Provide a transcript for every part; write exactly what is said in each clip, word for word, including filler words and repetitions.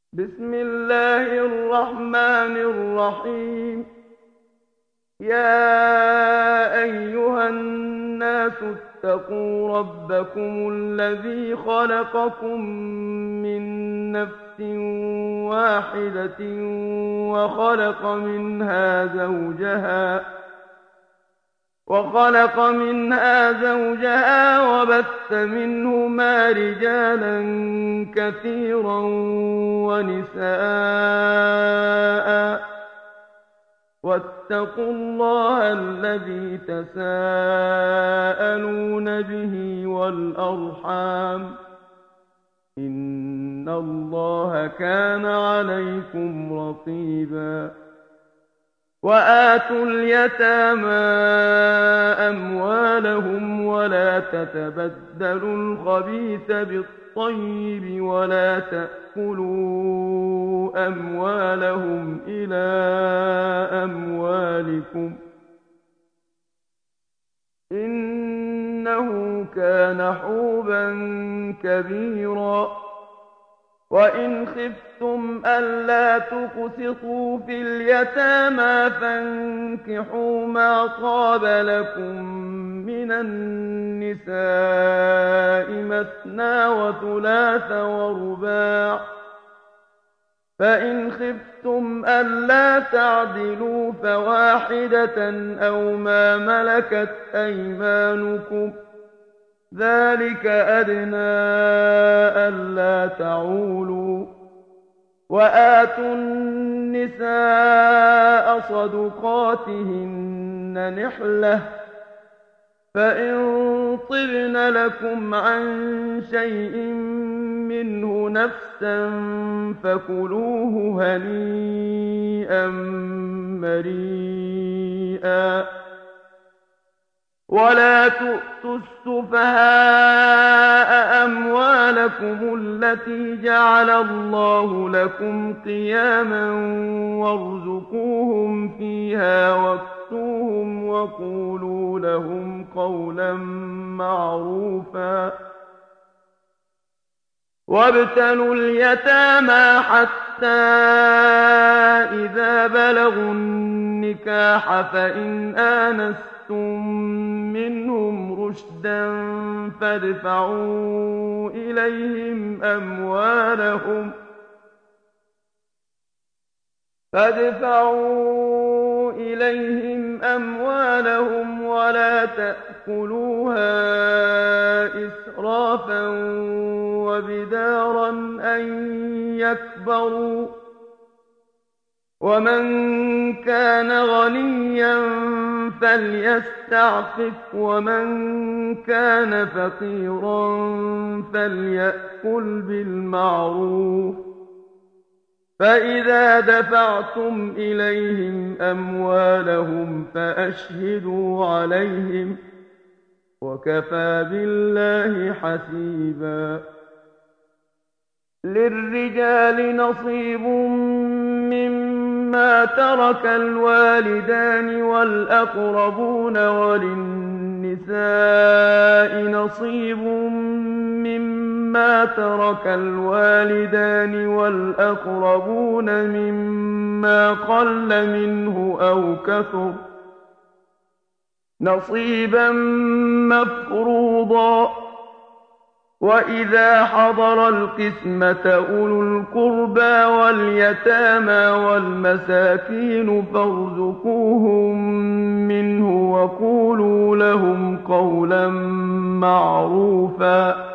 بسم الله الرحمن الرحيم. يا أيها الناس اتقوا ربكم الذي خلقكم من نفس واحدة وخلق منها زوجها وخلق منها زوجها وبث منهما رجالا كثيرا ونساء، واتقوا الله الذي تساءلون به والأرحام، إن الله كان عليكم رقيبا. وآتوا اليتامى أموالهم ولا تتبدلوا الخبيث بالطيب ولا تأكلوا أموالهم إلى أموالكم، إنه كان حوبا كبيرا. وإن خفتم ألا تقسطوا في اليتامى فانكحوا ما طاب لكم من النساء مثنى وثلاث ورباع، فإن خفتم ألا تعدلوا فواحدة أو ما ملكت أيمانكم، ذلك أدنى ألا تعولوا. وآتوا النساء صدقاتهن نحلة، فإن طبن لكم عن شيء منه نفسا فكلوه هنيئا مريئا. ولا تؤتوا السفهاء أموالكم التي جعل الله لكم قياما وارزقوهم فيها واكسوهم وقولوا لهم قولا معروفا. وابتلوا اليتامى حتى إذا بلغوا النكاح فإن آنستم منهم رشدا فادفعوا إليهم أموالهم فادفعوا إليهم أموالهم ولا تأكلوها إسرافا وبدارا أن يكبروا، ومن كان غنيا فليستعفف ومن كان فقيرا فليأكل بالمعروف. فإذا دفعتم إليهم أموالهم فأشهدوا عليهم، وكفى بالله حسيبا. للرجال نصيب مما ترك الوالدان والأقربون وللنساء نصيب مما ترك الوالدان والأقربون مما قل منه أو كثر نصيبا مفروضا. وإذا حضر القسمة أولو القربى واليتامى والمساكين فارزقوهم منه وقولوا لهم قولا معروفا.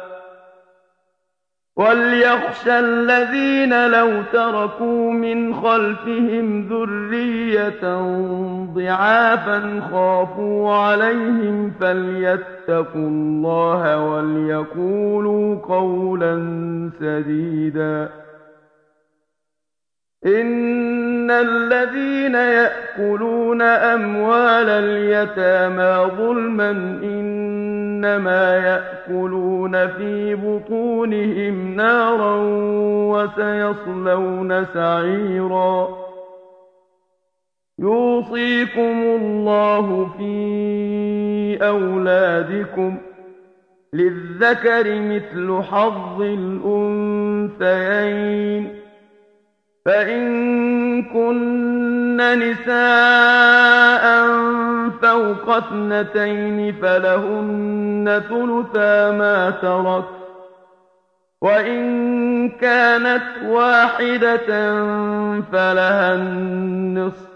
وليخشى الذين لو تركوا من خلفهم ذرية ضعافا خافوا عليهم فليتقوا الله وليقولوا قولا سديدا. إن الذين يأكلون أموال اليتامى ظلما إنما يأكلون في بطونهم نارا وسيصلون سعيرا. يوصيكم الله في أولادكم للذكر مثل حظ الأنثيين، فإن كن نساء فوق اثنتين فلهن ثلثا ما ترك، وإن كانت واحدة فلها النصف،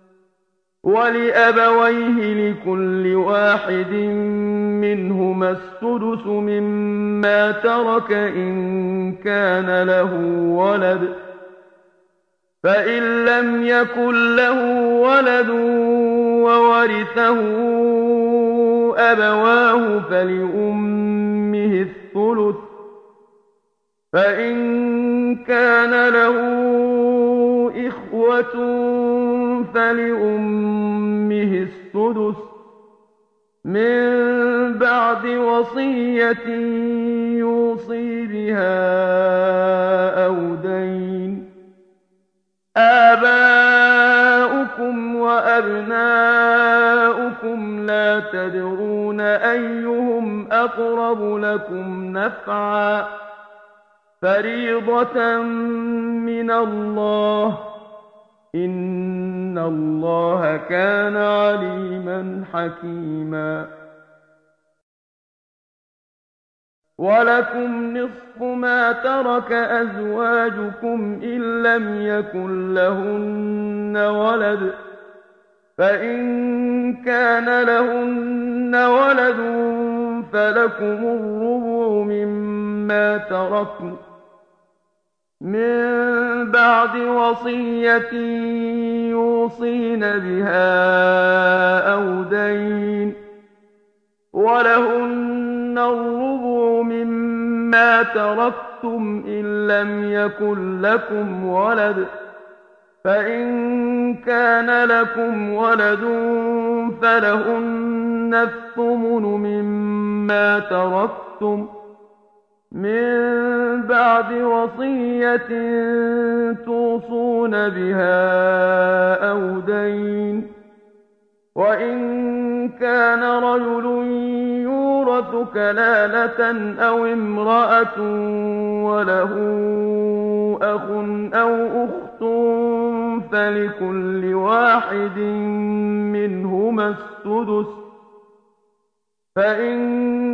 ولأبويه لكل واحد منهما السدس مما ترك إن كان له ولد، فإن لم يكن له ولد وورثه أبواه فلأمه الثلث، فإن كان له إخوة فلأمه السدس من بعد وصية يوصي بها أو دين. آباؤكم وأبناؤكم لا تدرون أيهم أقرب لكم نفعا، فريضة من الله، إن الله كان عليما حكيما. ولكم نصف ما ترك أزواجكم إن لم يكن لهن ولد، فإن كان لهن ولد فلكم الربع مما تركن من بعد وصية يوصين بها أو دين، ولهن الربع مما تركتم إن لم يكن لكم ولد، فإن كان لكم ولد فلهن الثمن مما تركتم من بعد وصية توصون بها أو دين. وإن كان رجل يورث كلالة أو امرأة وله أخ أو أخت فلكل واحد منهما السدس، فإن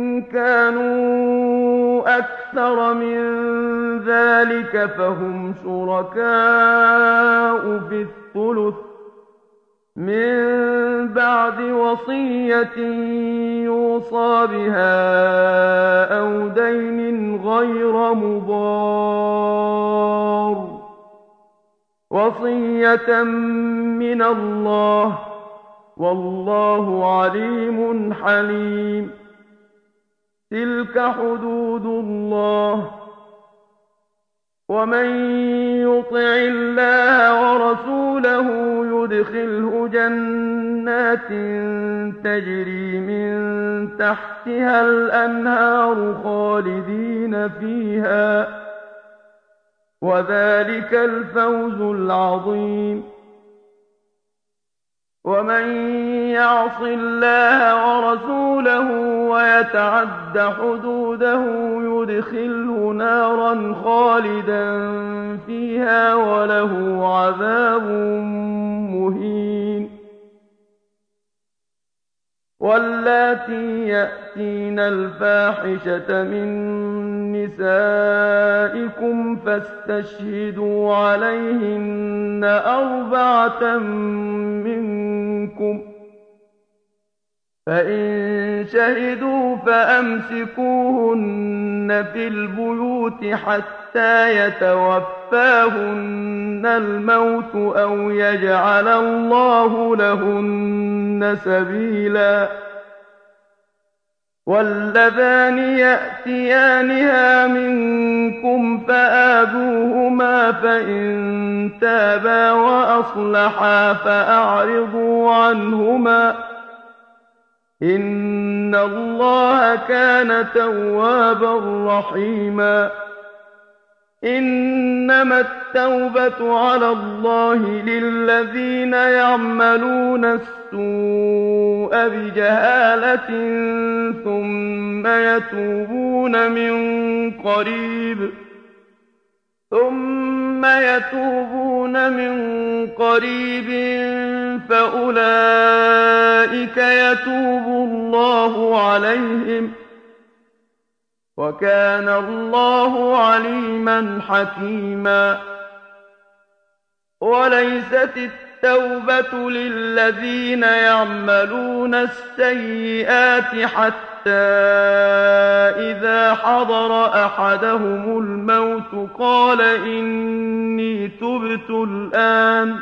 كانوا أكثر من ذلك فهم شركاء في الثلث من بعد وصية يوصى بها أو دين غير مضار، وصية من الله، والله عليم حليم. تلك حدود الله، ومن يطع الله ورسوله يدخله جنات تجري من تحتها الأنهار خالدين فيها، وذلك الفوز العظيم. ومن يعص الله ورسوله ويتعد حدوده يدخله نارا خالدا فيها وله عذاب مهين. واللاتي يأتين الفاحشة من نسائكم فاستشهدوا عليهن أربعة منكم، فإن شهدوا فأمسكوهن في البيوت حتى يتوفاهن الموت أو يجعل الله لهن سبيلا. واللذان يأتيانها منكم فآذوهما، فإن تابا وأصلحا فأعرضوا عنهما، إن الله كان توابا رحيما. إنما التوبة على الله للذين يعملون السوء بجهالة ثم يتوبون من قريب ثم ثم يتوبون من قريب فأولئك يتوب الله عليهم، وكان الله عليما حكيما. وليست التوبة للذين يعملون السيئات حتى إذا حضر أحدهم الموت قال إني تبت الآن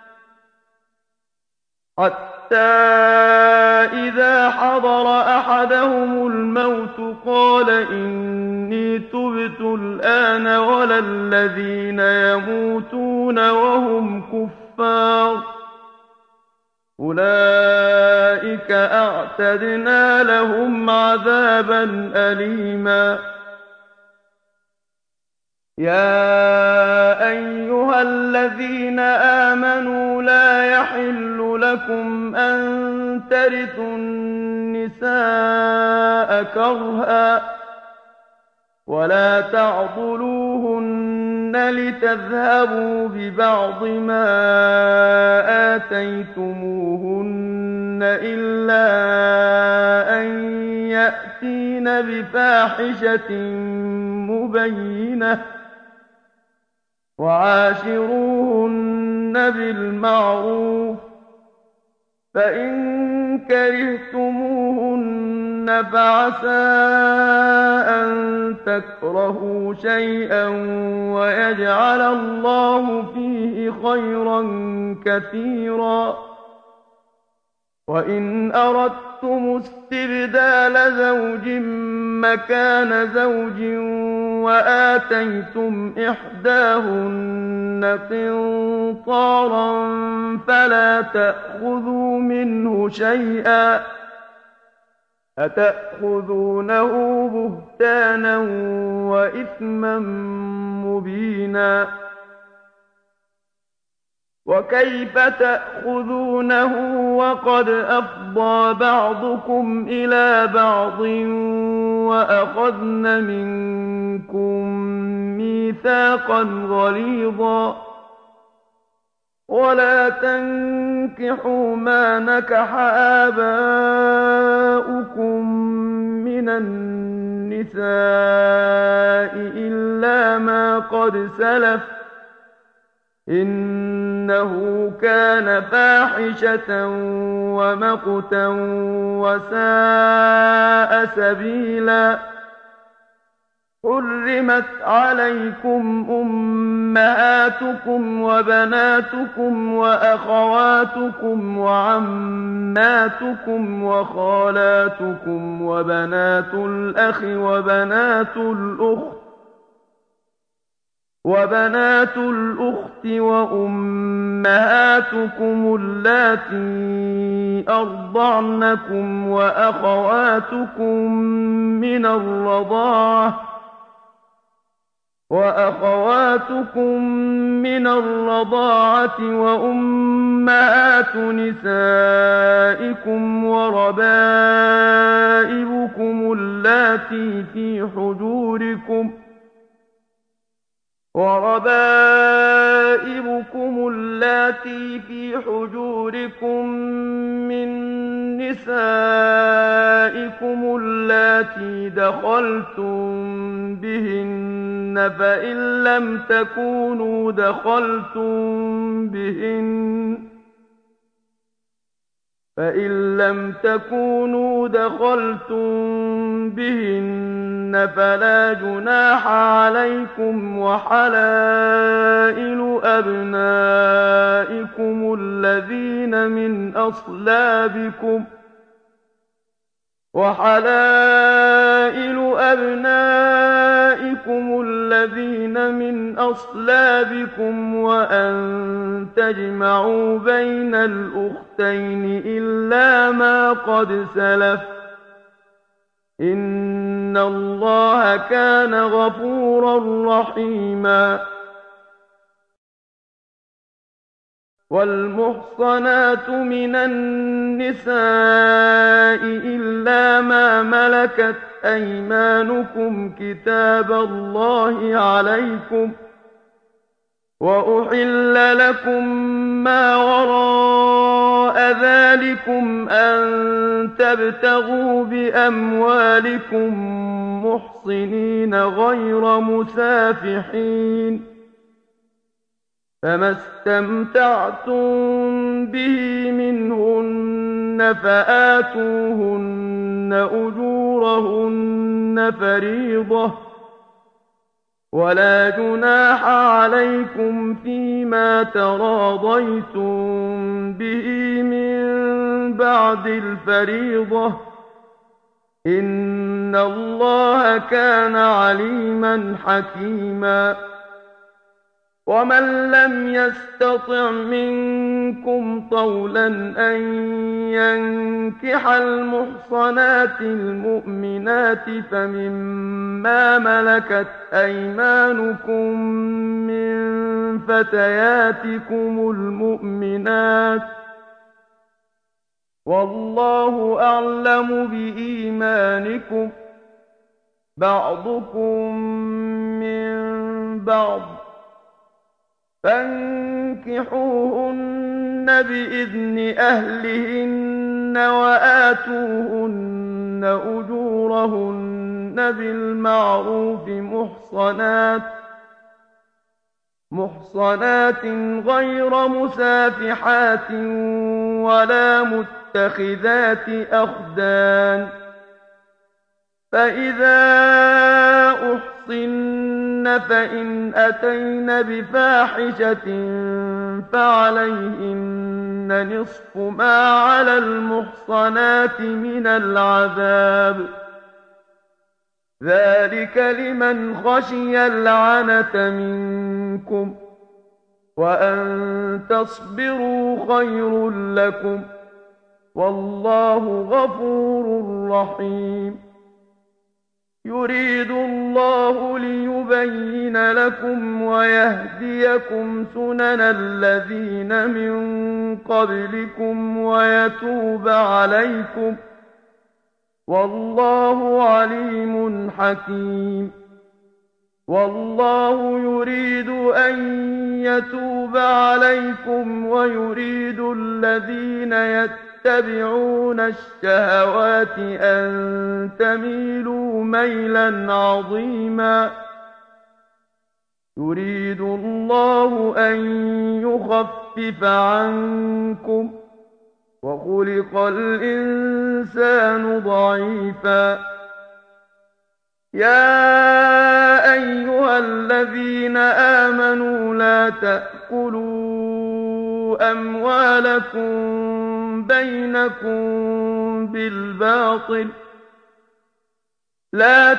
حتى إذا حضر أحدهم الموت قال إني تبت الآن ولا الذين يموتون وهم كفار أولئك أعتدنا لهم عذابا أليما. يا أيها الذين آمنوا لا يحل لكم أن ترثوا النساء كرها ولا تعضلوهن لتذهبوا ببعض ما آتيتموهن إلا أن يأتين بفاحشة مبينة وعاشروهن بالمعروف، فإن كرهتموهن فعسى أن تكرهوا شيئا ويجعل الله فيه خيرا كثيرا. وإن أردتم استبدال زوج مكان زوج وآتيتم إحداهن قنطارا فلا تأخذوا منه شيئا أتأخذونه بهتانا وإثما مبينا. وكيف تأخذونه وقد أفضى بعضكم إلى بعض وأخذن منكم ميثاقا غليظا. ولا تنكحوا ما نكح آباؤكم من النساء إلا ما قد سلف إنه كان فاحشة ومقتا وساء سبيلا. حرمت عليكم أمهاتكم وبناتكم وأخواتكم وعماتكم وخالاتكم وبنات الأخ وبنات الأخت وبنات الأخت وأمهاتكم اللاتي أرضعنكم وأخواتكم من الرضاعة وأخواتكم من الرضاعة وأمهات نسائكم وربائبكم اللاتي في حجوركم وربائبكم اللاتي في حجوركم من نسائكم اللاتي دخلتم بهن فإن لم تكونوا دخلتم بهن فإن لم تكونوا دخلتم بهن فلا جناح عليكم وحلائل أبنائكم الذين من أصلابكم وحلائل أبنائكم الذين من أصلابكم وأن تجمعوا بين الأختين إلا ما قد سلف إن الله كان غفورا رحيما. والمحصنات من النساء إلا ما ملكت أيمانكم كتاب الله عليكم وأحل لكم ما وراء ذلكم أن تبتغوا بأموالكم محصنين غير مسافحين، فما استمتعتم به منهن فآتوهن أجورهن فريضة، ولا جناح عليكم فيما تراضيتم به من بعد الفريضة، إن الله كان عليما حكيما. ومن لم يستطع منكم طولا أن ينكح المحصنات المؤمنات فمما ملكت أيمانكم من فتياتكم المؤمنات، والله أعلم بإيمانكم، بعضكم من بعض، فانكحوهن بإذن أهلهن وآتوهن أجورهن بالمعروف محصنات محصنات غير مسافحات ولا متخذات أخدان، فإذا أحصن فإن أتين بفاحشة فعليهن نصف ما على المحصنات من العذاب، ذلك لمن خشي العنة منكم، وأن تصبروا خير لكم، والله غفور رحيم. يريد الله ليبين لكم ويهديكم سنن الذين من قبلكم ويتوب عليكم، والله عليم حكيم. والله يريد أن يتوب عليكم ويريد الذين يتبعون الشهوات أن تميلوا ميلا عظيما. يريد الله أن يخفف عنكم، وخلق الإنسان ضعيفا. يا أيها الذين آمنوا لا تأكلوا أموالكم بينكم بالباطل لا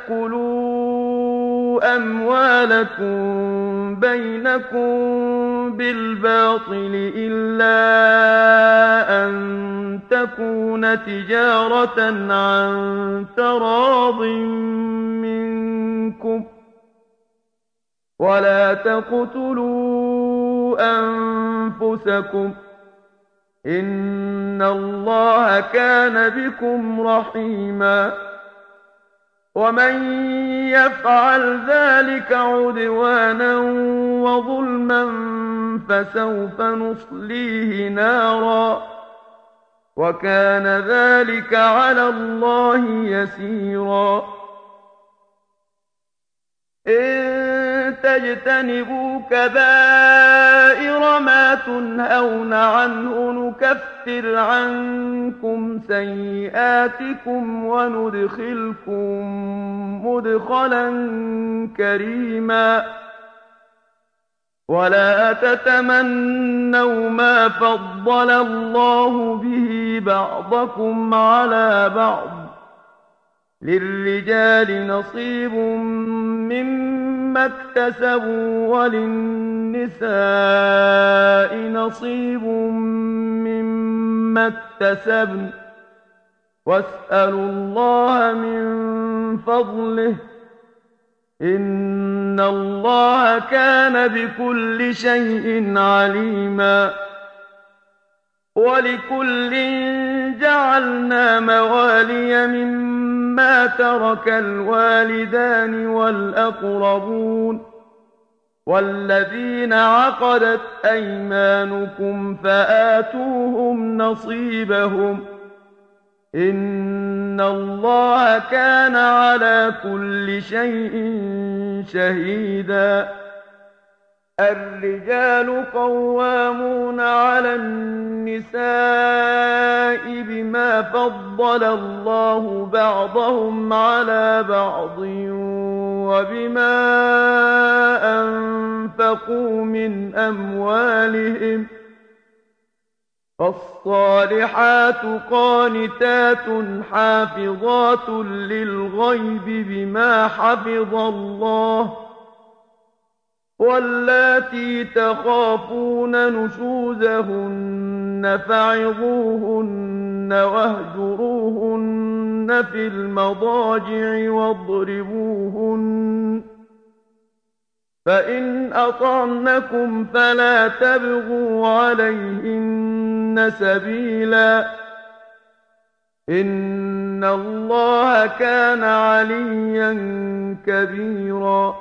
تأكلوا أموالكم بينكم بالباطل إلا أن تكون تجارة عن تراض منكم، ولا تقتلوا أنفسكم، إن الله كان بكم رحيما. ومن يفعل ذلك عدوانا وظلما فسوف نصليه نارا، وكان ذلك على الله يسيرا. إن تجتنبوا كبائر ما تنهون عنه نكفر عنكم سيئاتكم وندخلكم مدخلا كريما. ولا تتمنوا ما فضل الله به بعضكم على بعض، للرجال نصيب مما اكتسبوا وللنساء نصيب مما اكتسبن، واسألوا الله من فضله، إن الله كان بكل شيء عليما. ولكل جعلنا موالي مما ترك الوالدان والأقربون، والذين عقدت أيمانكم فآتوهم نصيبهم إن الله كان على كل شيء شهيدا. الرجال قوامون على النساء بما فضل الله بعضهم على بعض وبما أنفقوا من أموالهم فالصالحات قانتات حافظات للغيب بما حفظ الله واللاتي تخافون نشوزهن فعظوهن واهجروهن في المضاجع واضربوهن فإن أطعنكم فلا تبغوا عليهن سبيلا إن الله كان عليا كبيرا.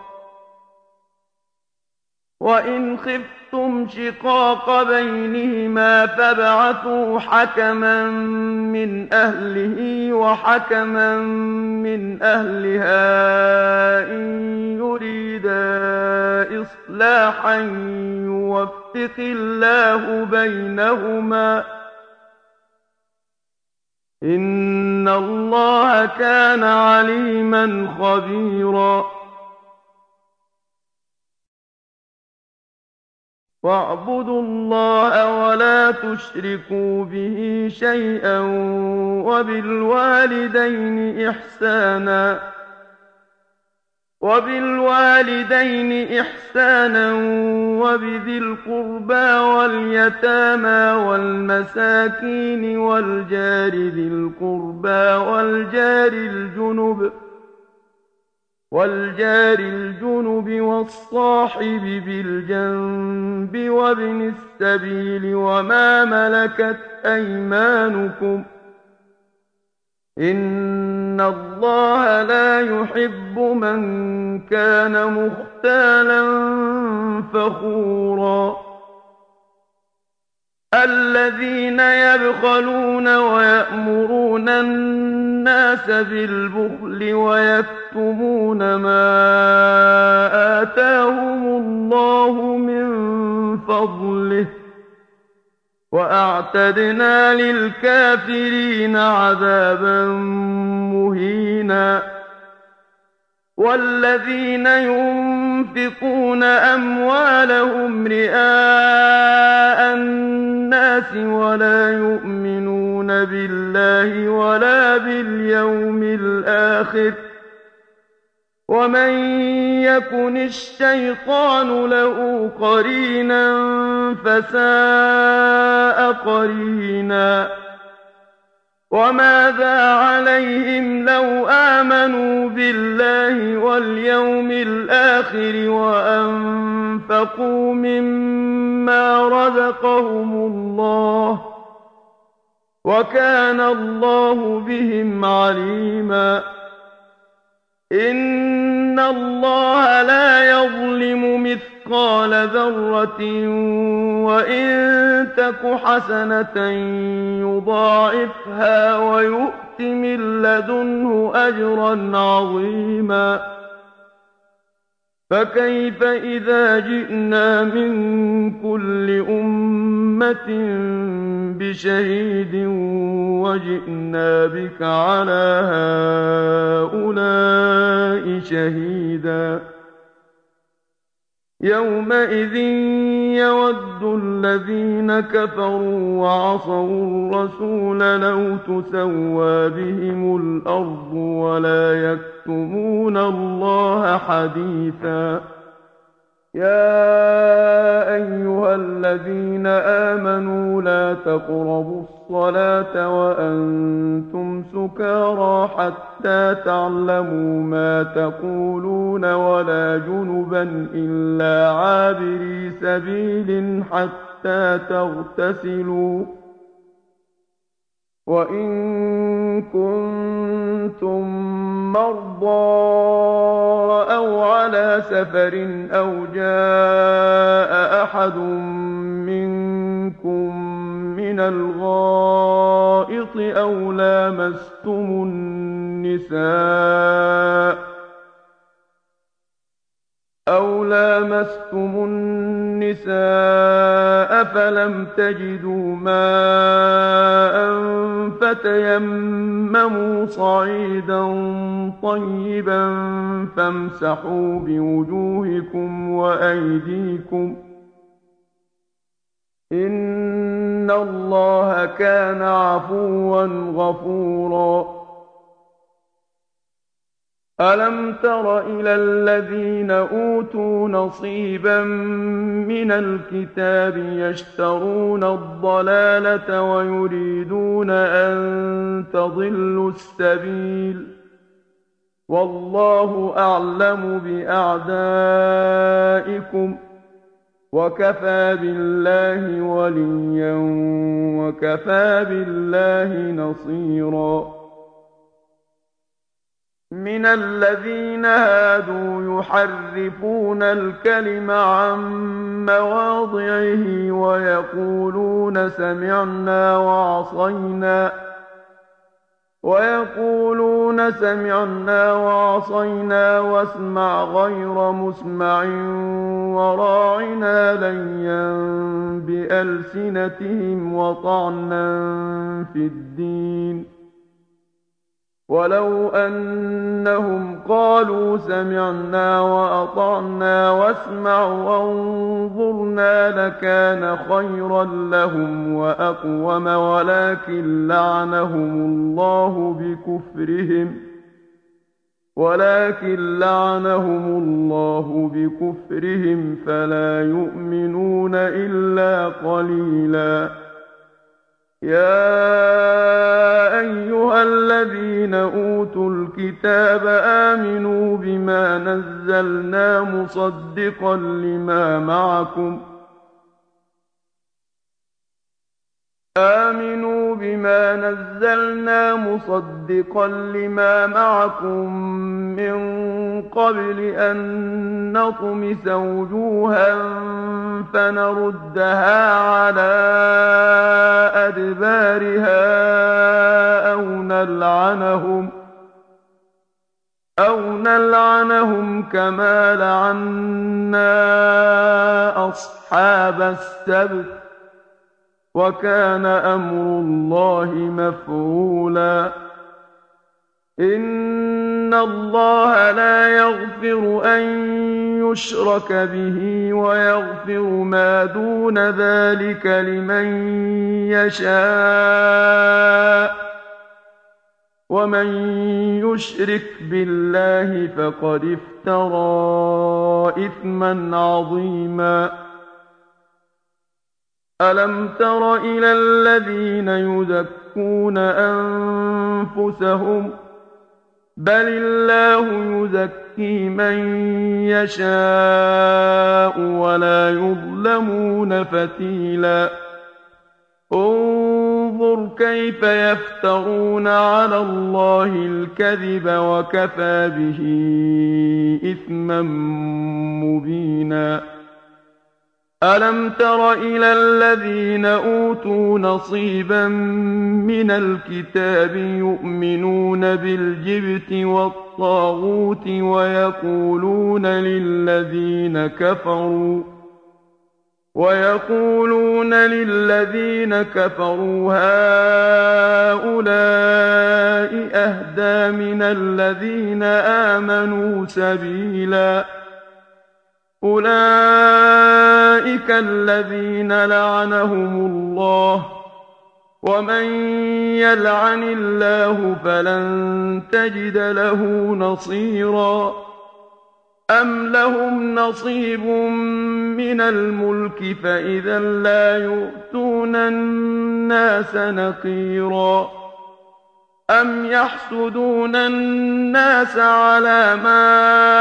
وإن خفتم شقاق بينهما فابعثوا حكما من أهله وحكما من أهلها إن يريدا إصلاحا يوفق الله بينهما إن الله كان عليما خبيرا. واعبدوا الله ولا تشركوا به شيئا وبالوالدين إحسانا وبالوالدين إحسانا وبذي القربى واليتامى والمساكين والجار ذي القربى والجار الجنب والجار الجنب والصاحب بالجنب وابن السبيل وما ملكت أيمانكم إن الله لا يحب من كان مختالا فخورا. الذين يبخلون ويأمرون الناس بالبخل ويكتمون ما آتاهم الله من فضله وأعتدنا للكافرين عذابا مهينا. والذين ينفقون أموالهم رئاء الناس ولا يؤمنون بالله ولا باليوم الآخر ومن يكن الشيطان له قرينا فساء قرينا. وماذا عليهم لو آمنوا بالله واليوم الآخر وأنفقوا مما رزقهم الله وكان الله بهم عليما. إن الله لا يظلم مثقال ذرة وإن تك حسنة يضاعفها ويؤت من لدنه أجرا عظيما. فكيف إذا جئنا من كل أمة بشهيد وجئنا بك على هؤلاء شهيدا. يومئذ يود الذين كفروا وعصوا الرسول لو تسوى بهم الأرض ولا يكتمون الله حديثا. يا أيها الذين آمنوا لا تقربوا الصلاة وأنتم سكارى حتى تعلموا ما تقولون ولا جنبا إلا عابري سبيل حتى تغتسلوا وَإِن كُنتُم مَّرْضَىٰ أَوْ عَلَىٰ سَفَرٍ أَوْ جَاءَ أَحَدٌ مِّنكُم مِّنَ الْغَائِطِ أَوْ لَامَسْتُمُ النِّسَاءَ أَوْ لَامَسْتُمُ النِّسَاءَ فَلَمْ تَجِدُوا مَاءً فَتَيَمَّمُوا صَعِيدًا طَيِّبًا فَامْسَحُوا بِوُجُوهِكُمْ وَأَيْدِيكُمْ ۗ إِنَّ اللَّهَ كَانَ عَفُوًّا غَفُورًا. أَلَمْ تَرَ إِلَى الَّذِينَ أُوتُوا نَصِيبًا مِّنَ الْكِتَابِ يَشْتَرُونَ الضَّلَالَةَ وَيُرِيدُونَ أَن تَضِلُّوا السَّبِيلَ ۗ وَاللَّهُ أَعْلَمُ بِأَعْدَائِكُمْ ۚ وَكَفَىٰ بِاللَّهِ وَلِيًّا وَكَفَىٰ بِاللَّهِ نَصِيرًا. مِنَ الَّذِينَ هَادُوا يُحَرِّفُونَ الْكَلِمَ عَن مَّوَاضِعِهِ وَيَقُولُونَ سَمِعْنَا وَعَصَيْنَا وَيَقُولُونَ سَمِعْنَا وَعَصَيْنَا وَاسْمَعْ غَيْرَ مُسْمَعٍ وَرَاعِنَا لَيًّا بِأَلْسِنَتِهِمْ وَطَعْنًا فِي الدِّينِ ۚ وَلَوْ أَنَّهُمْ قَالُوا سَمِعْنَا وَأَطَعْنَا وَاسْمَعْ وَانظُرْنَا لَكَانَ خَيْرًا لَّهُمْ وَأَقْوَمَ وَلَٰكِن لَّعَنَهُمُ اللَّهُ بِكُفْرِهِمْ وَلَٰكِن لَّعَنَهُمُ اللَّهُ بِكُفْرِهِمْ فَلَا يُؤْمِنُونَ إِلَّا قَلِيلًا. يَا أَيُّهَا الَّذِينَ أُوتُوا الْكِتَابَ آمِنُوا بِمَا نَزَّلْنَا مُصَدِّقًا لِّمَا مَعَكُمْ آمِنُوا بِمَا نَزَّلْنَا مُصَدِّقًا لِّمَا مَعَكُم مِّن قَبْلِ أَن نَّطْمِسَ وُجُوهًا فَنَرُدَّهَا عَلَىٰ أَدْبَارِهَا أَوْ نَلْعَنَهُمْ أَوْ نَلْعَنَهُمْ كَمَا لَعَنَّا أَصْحَابَ السَّبْتِ ۚ وَكَانَ أَمْرُ اللَّهِ مَفْعُولًا. إِنَّ اللَّهَ لَا يَغْفِرُ أَن يُشْرَكَ بِهِ وَيَغْفِرُ مَا دُونَ ذَٰلِكَ لِمَن يَشَاءُ ۚ وَمَن يُشْرِكْ بِاللَّهِ فَقَدِ افْتَرَىٰ إِثْمًا عَظِيمًا. أَلَمْ تَرَ إِلَى الَّذِينَ يُزَكُّونَ أَنفُسَهُم ۚ بَلِ اللَّهُ يُزَكِّي مَن يَشَاءُ وَلَا يُظْلَمُونَ فَتِيلًا. انظُرْ كَيْفَ يَفْتَرُونَ عَلَى اللَّهِ الْكَذِبَ وَكَفَىٰ بِهِ إِثْمًا مُّبِينًا. أَلَمْ تَرَ إِلَى الَّذِينَ أُوتُوا نَصِيبًا مِّنَ الْكِتَابِ يُؤْمِنُونَ بِالْجِبْتِ وَالطَّاغُوتِ وَيَقُولُونَ لِلَّذِينَ كَفَرُوا وَيَقُولُونَ لِلَّذِينَ كَفَرُوا هَٰؤُلَاءِ أَهْدَىٰ مِنَ الَّذِينَ آمَنُوا سَبِيلًا. أُولَٰئِكَ الَّذِينَ لَعَنَهُمُ اللَّهُ ۖ وَمَن يَلْعَنِ اللَّهُ فَلَن تَجِدَ لَهُ نَصِيرًا. أَمْ لَهُمْ نَصِيبٌ مِّنَ الْمُلْكِ فَإِذًا لَّا يُؤْتُونَ النَّاسَ نَقِيرًا. أَمْ يَحْسُدُونَ النَّاسَ عَلَىٰ مَا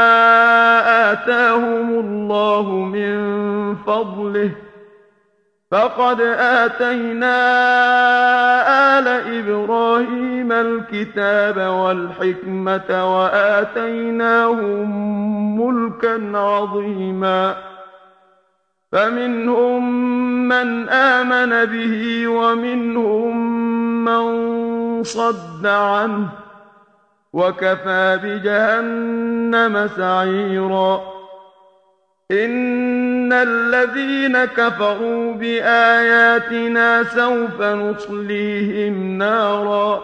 آتَاهُمُ اللَّهُ مِن فَضْلِهِ ۖ فقد آتينا آل إبراهيم الكتاب والحكمة وآتيناهم ملكا عظيما فمنهم من آمن به ومنهم من صد عنه وكفى بجهنم سعيرا إن الذين كفروا بآياتنا سوف نصليهم نارا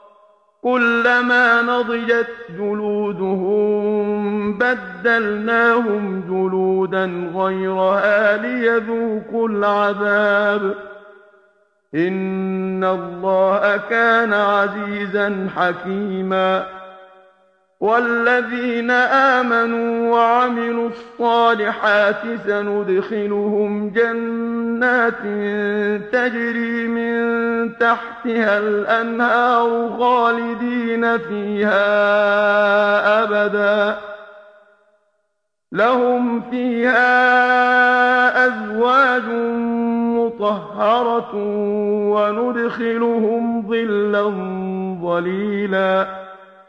كلما نضجت جلودهم بدلناهم جلودا غيرها ليذوقوا العذاب إن الله كان عزيزا حكيما والذين آمنوا وعملوا الصالحات سندخلهم جنات تجري من تحتها الأنهار خالدين فيها أبدا لهم فيها أزواج مطهرة وندخلهم ظلا ظليلا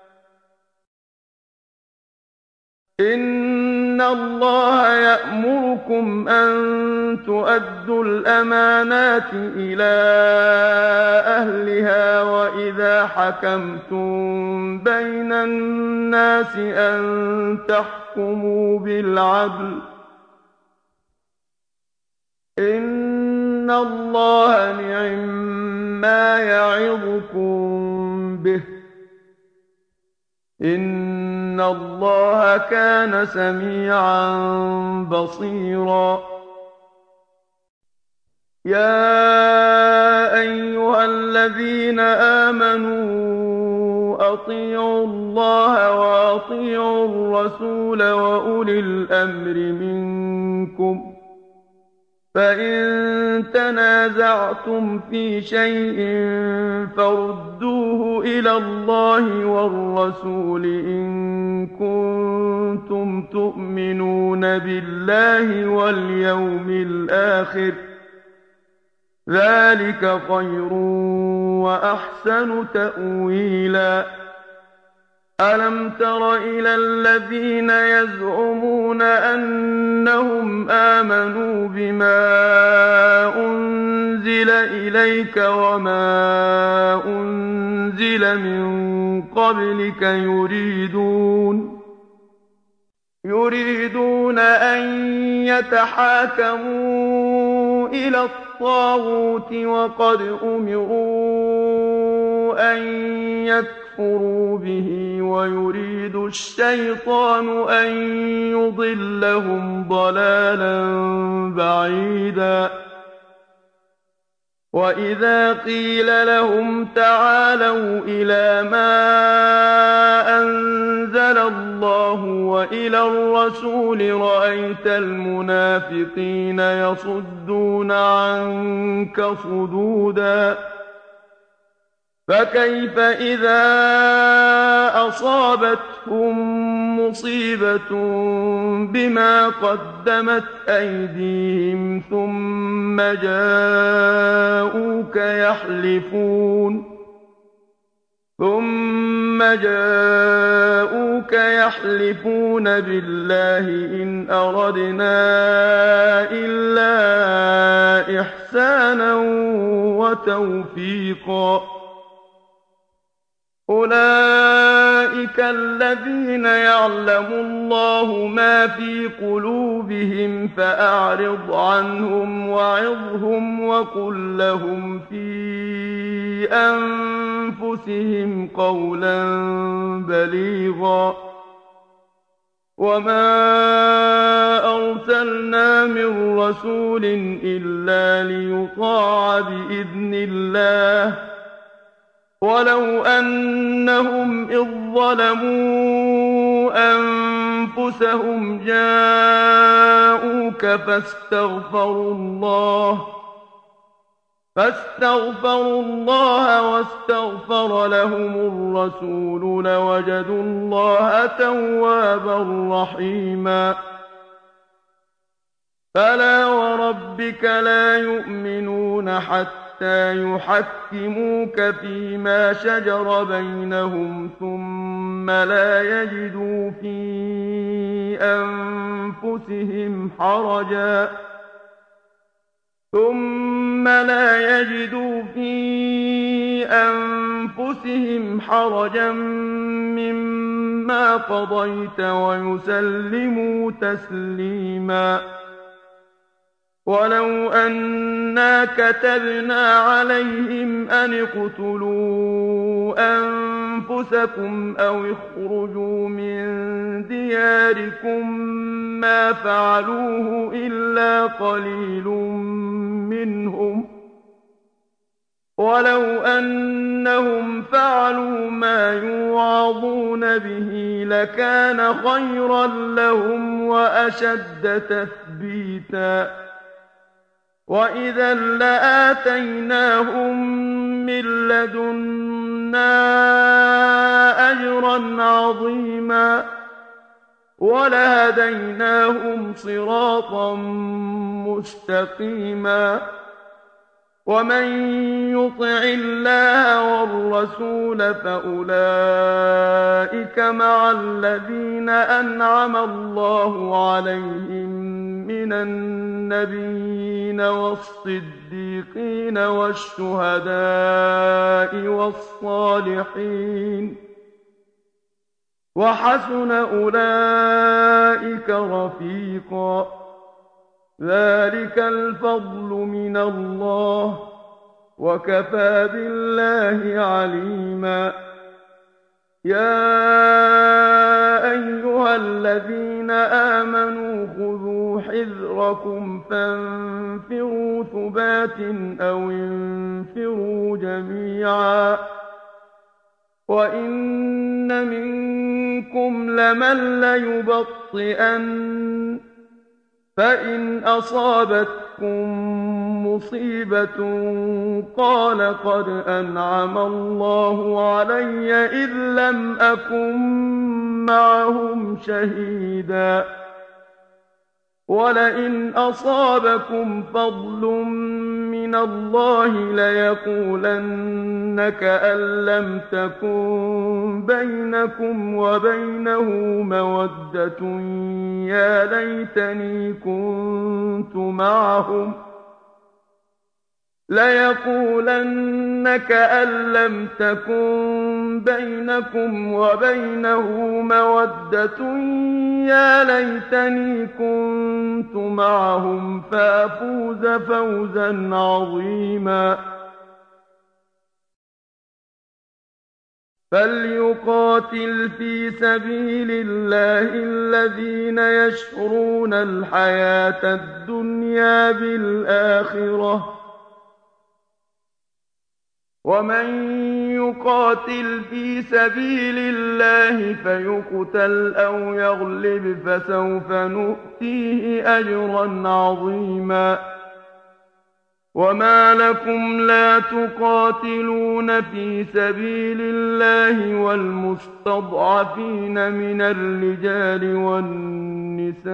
إن الله يأمركم أن تؤدوا الأمانات إلى أهلها وإذا حكمتم بين الناس أن تحكموا بالعدل إن الله نعم ما يعظكم به إن الله كان سميعا بصيرا يا أيها الذين آمنوا أطيعوا الله وأطيعوا الرسول وأولي الأمر منكم فإن تنازعتم في شيء فردوه إلى الله والرسول إن كنتم تؤمنون بالله واليوم الآخر ذلك خير وأحسن تأويلا ألم تر إلى الذين يزعمون أنهم آمنوا بما أنزل إليك وما أنزل من قبلك يريدون يريدون أن يتحاكموا إلى الطاغوت وقد أمروا أن يكفروا به ويريد الشيطان أن يضلهم ضلالا بعيدا وإذا قيل لهم تعالوا إلى ما أنزل الله وإلى الرسول رأيت المنافقين يصدون عنك صدودا فكيف إذا أصابتهم مصيبة بما قدمت أيديهم ثم جاءوك يحلفون ثم جاءوك يحلفون بالله إن أردنا إلا إحسانا وتوفيقا أولئك الذين يعلم الله ما في قلوبهم فأعرض عنهم وعظهم وقل لهم في أنفسهم قولا بليغا وما أرسلنا من رسول إلا ليطاع بإذن الله ولو أنهم إذ ظلموا أنفسهم جاءوك فاستغفروا الله فاستغفروا الله واستغفر لهم الرسول لوجدوا الله توابا رحيما فلا وربك لا يؤمنون حتى يحكموك فيما شجر بينهم ثم لا يجدوا في أنفسهم حرجا ثم لا يجدوا في أنفسهم حرجا مما قضيت ويسلموا تسليما ولو أنا كتبنا عليهم أن اقتلوا أنفسكم أو اخرجوا من دياركم ما فعلوه إلا قليل منهم ولو أنهم فعلوا ما يوعظون به لكان خيرا لهم وأشد تثبيتا وإذا لآتيناهم من لدنا أجرا عظيما ولهديناهم صراطا مستقيما ومن يطع الله والرسول فأولئك مع الذين أنعم الله عليهم من النبيين والصديقين والشهداء والصالحين وحسن أولئك رفيقا ذلك الفضل من الله وكفى بالله عليما يا أيها الذين آمنوا خذوا حذركم فانفروا ثبات أو انفروا جميعا وإن منكم لمن ليبطئن فإن أصابتكم مصيبة قال قد أنعم الله علي إذ لم أكن معهم شهيدا ولئن أصابكم فضل من الله ليقولن كأن لم تكن بينكم وبينه مودة يا ليتني كنت معهم ليقولن كأن لم تكن بينكم وبينه مودة يا ليتني كنت معهم فأفوز فوزا عظيما فليقاتل في سبيل الله الذين يشرون الحياة الدنيا بالآخرة ومن يقاتل في سبيل الله فيقتل أو يغلب فسوف نؤتيه أجرا عظيما وما لكم لا تقاتلون في سبيل الله والمستضعفين من الرجال والنساء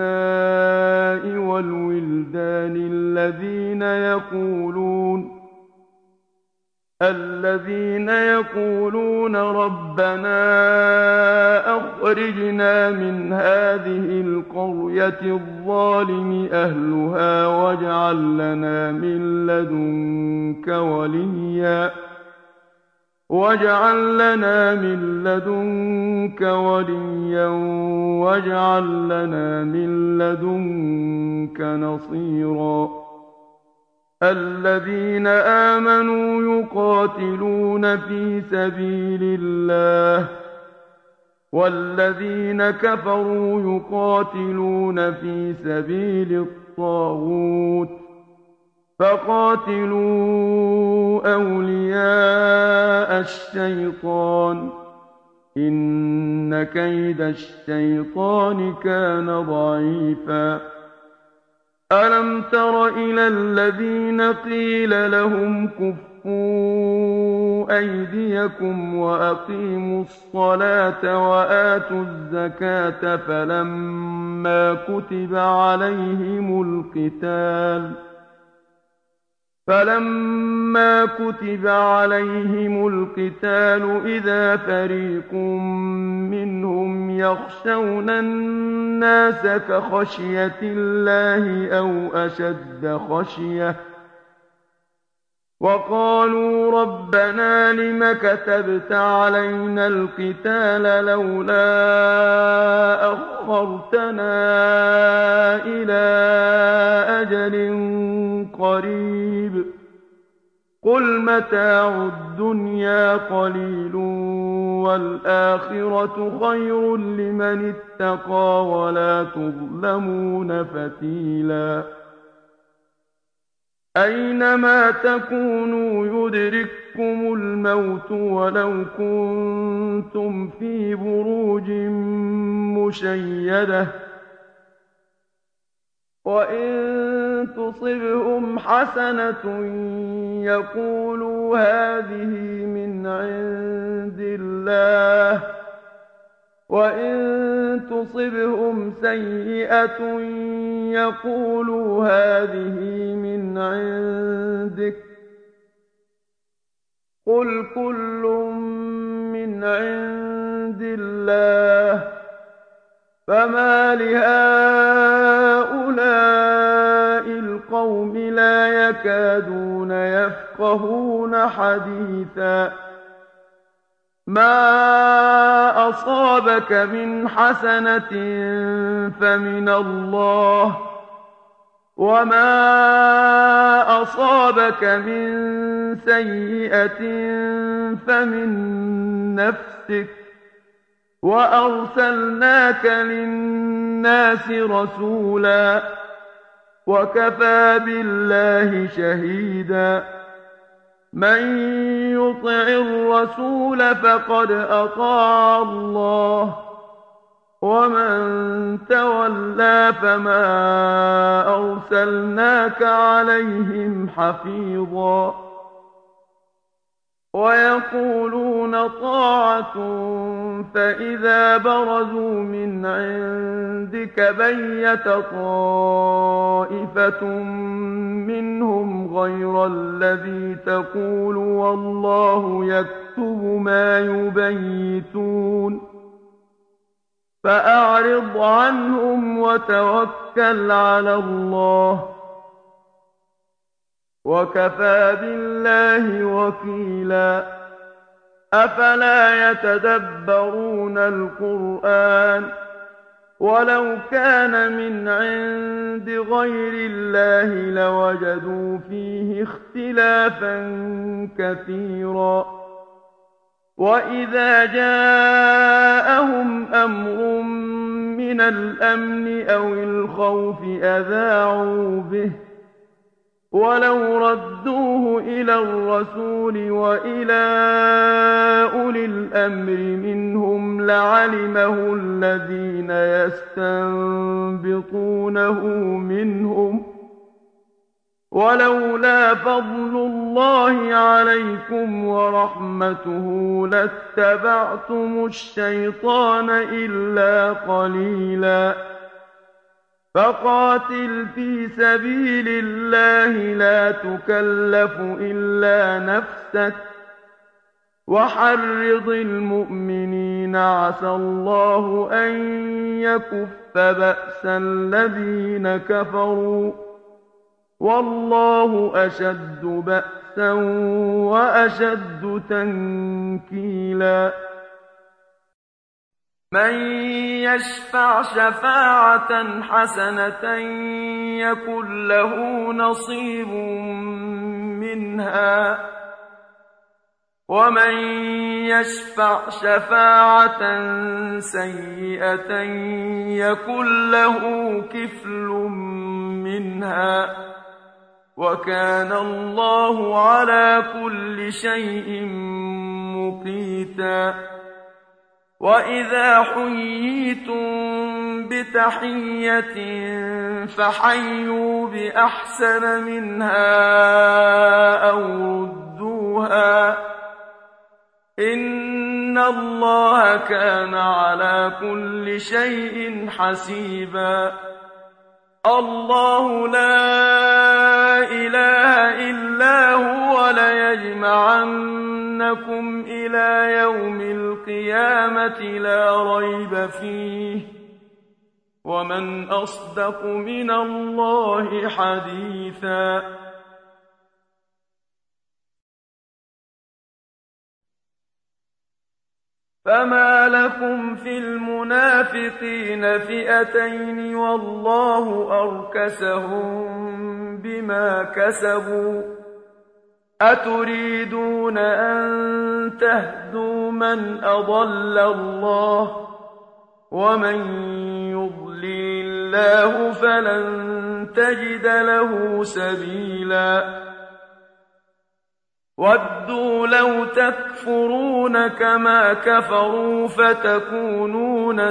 والولدان الذين يقولون الذين يقولون ربنا أخرجنا من هذه القرية الظالم أهلها واجعل لنا من لدنك وليا واجعل لنا من لدنك وليا واجعل لنا من لدنك نصيرا الذين آمنوا يقاتلون في سبيل الله والذين كفروا يقاتلون في سبيل الطاغوت فقاتلوا أولياء الشيطان إن كيد الشيطان كان ضعيفا ألم تر إلى الذين قيل لهم كفوا كفوا أيديكم وأقيموا الصلاة وآتوا الزكاة فلما كتب عليهم القتال فلما كتب عليهم القتال إذا فريق منهم يخشون الناس كخشية الله أو أشد خشية وقالوا ربنا لم كتبت علينا القتال لولا أخرتنا إلى أجل قريب قل متاع الدنيا قليل والآخرة خير لمن اتقى ولا تظلمون فتيلا أينما تكونوا يدرككم الموت ولو كنتم في بروج مشيدة وإن تصبهم حسنة يقولوا هذه من عند الله وإن تصبهم سيئة يقولوا هذه من عندك قل كل من عند الله فما لهؤلاء القوم لا يكادون يفقهون حديثا ما أصابك من حسنة فمن الله وما أصابك من سيئة فمن نفسك وأرسلناك للناس رسولا وكفى بالله شهيدا من يطع الرسول فقد أطاع الله ومن تولى فما أرسلناك عليهم حفيظا ويقولون طاعة فإذا برزوا من عندك بيت طائفة منهم غير الذي تقول والله يكتب ما يبيتون فأعرض عنهم وتوكل على الله وكفى بالله وكيلا أفلا يتدبرون القرآن ولو كان من عند غير الله لوجدوا فيه اختلافا كثيرا وإذا جاءهم أمر من الأمن أو الخوف أذاعوا به ولو ردوه إلى الرسول وإلى أولي الأمر منهم لعلمه الذين يستنبطونه منهم ولولا فضل الله عليكم ورحمته لاتبعتم الشيطان إلا قليلا فقاتل في سبيل الله لا تكلف إلا نفسك وحرض المؤمنين عسى الله أن يكف بأس الذين كفروا والله أشد بأسا وأشد تنكيلا من يشفع شفاعة حسنة يكن له نصيب منها ومن يشفع شفاعة سيئة يكن له كفل منها وكان الله على كل شيء مقيتا وإذا حييتم بتحية فحيوا بأحسن منها أو ردوها فَاتَّقُوهَا إِنَّ اللَّهَ كَانَ عَلَى كُلِّ شَيْءٍ حَسِيبًا اللَّهُ لَا إِلَٰهَ إِلَّا هُوَ لَيَجْمَعَنَّكُمْ إِلَىٰ يَوْمِ الْقِيَامَةِ لَا رَيْبَ فِيهِ وَمَنْ أَصْدَقُ مِنَ اللَّهِ حَدِيثًا فَمَا لَكُمْ فِي الْمُنَافِقِينَ فِئَتَيْنِ وَاللَّهُ أَرْكَسَهُم بِمَا كَسَبُوا أَتُرِيدُونَ أَن تَهْدُوا مَنْ أَضَلَّ اللَّهُ وَمَن يُضْلِلِ اللَّهُ فَلَن تَجِدَ لَهُ سَبِيلًا وَدُّوا لَوْ تَكْفُرُونَ كَمَا كَفَرُوا فَتَكُونُونَ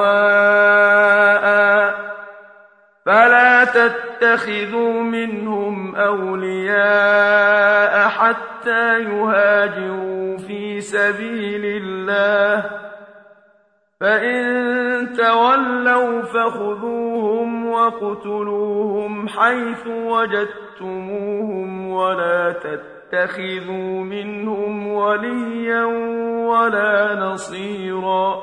سَوَاءً فَلَا تَتَّخِذُوا مِنْهُمْ أَوْلِيَاءَ حَتَّىٰ يُهَاجِرُوا فِي سَبِيلِ اللَّهِ فَإِن تَوَلَّوْا فَخُذُوهُمْ وَاقْتُلُوهُمْ حَيْثُ وَجَدتُّمُوهُمْ وَلَا تَتَّخِذُوا مِنْهُمْ وَلِيًّا وَلَا نَصِيرًا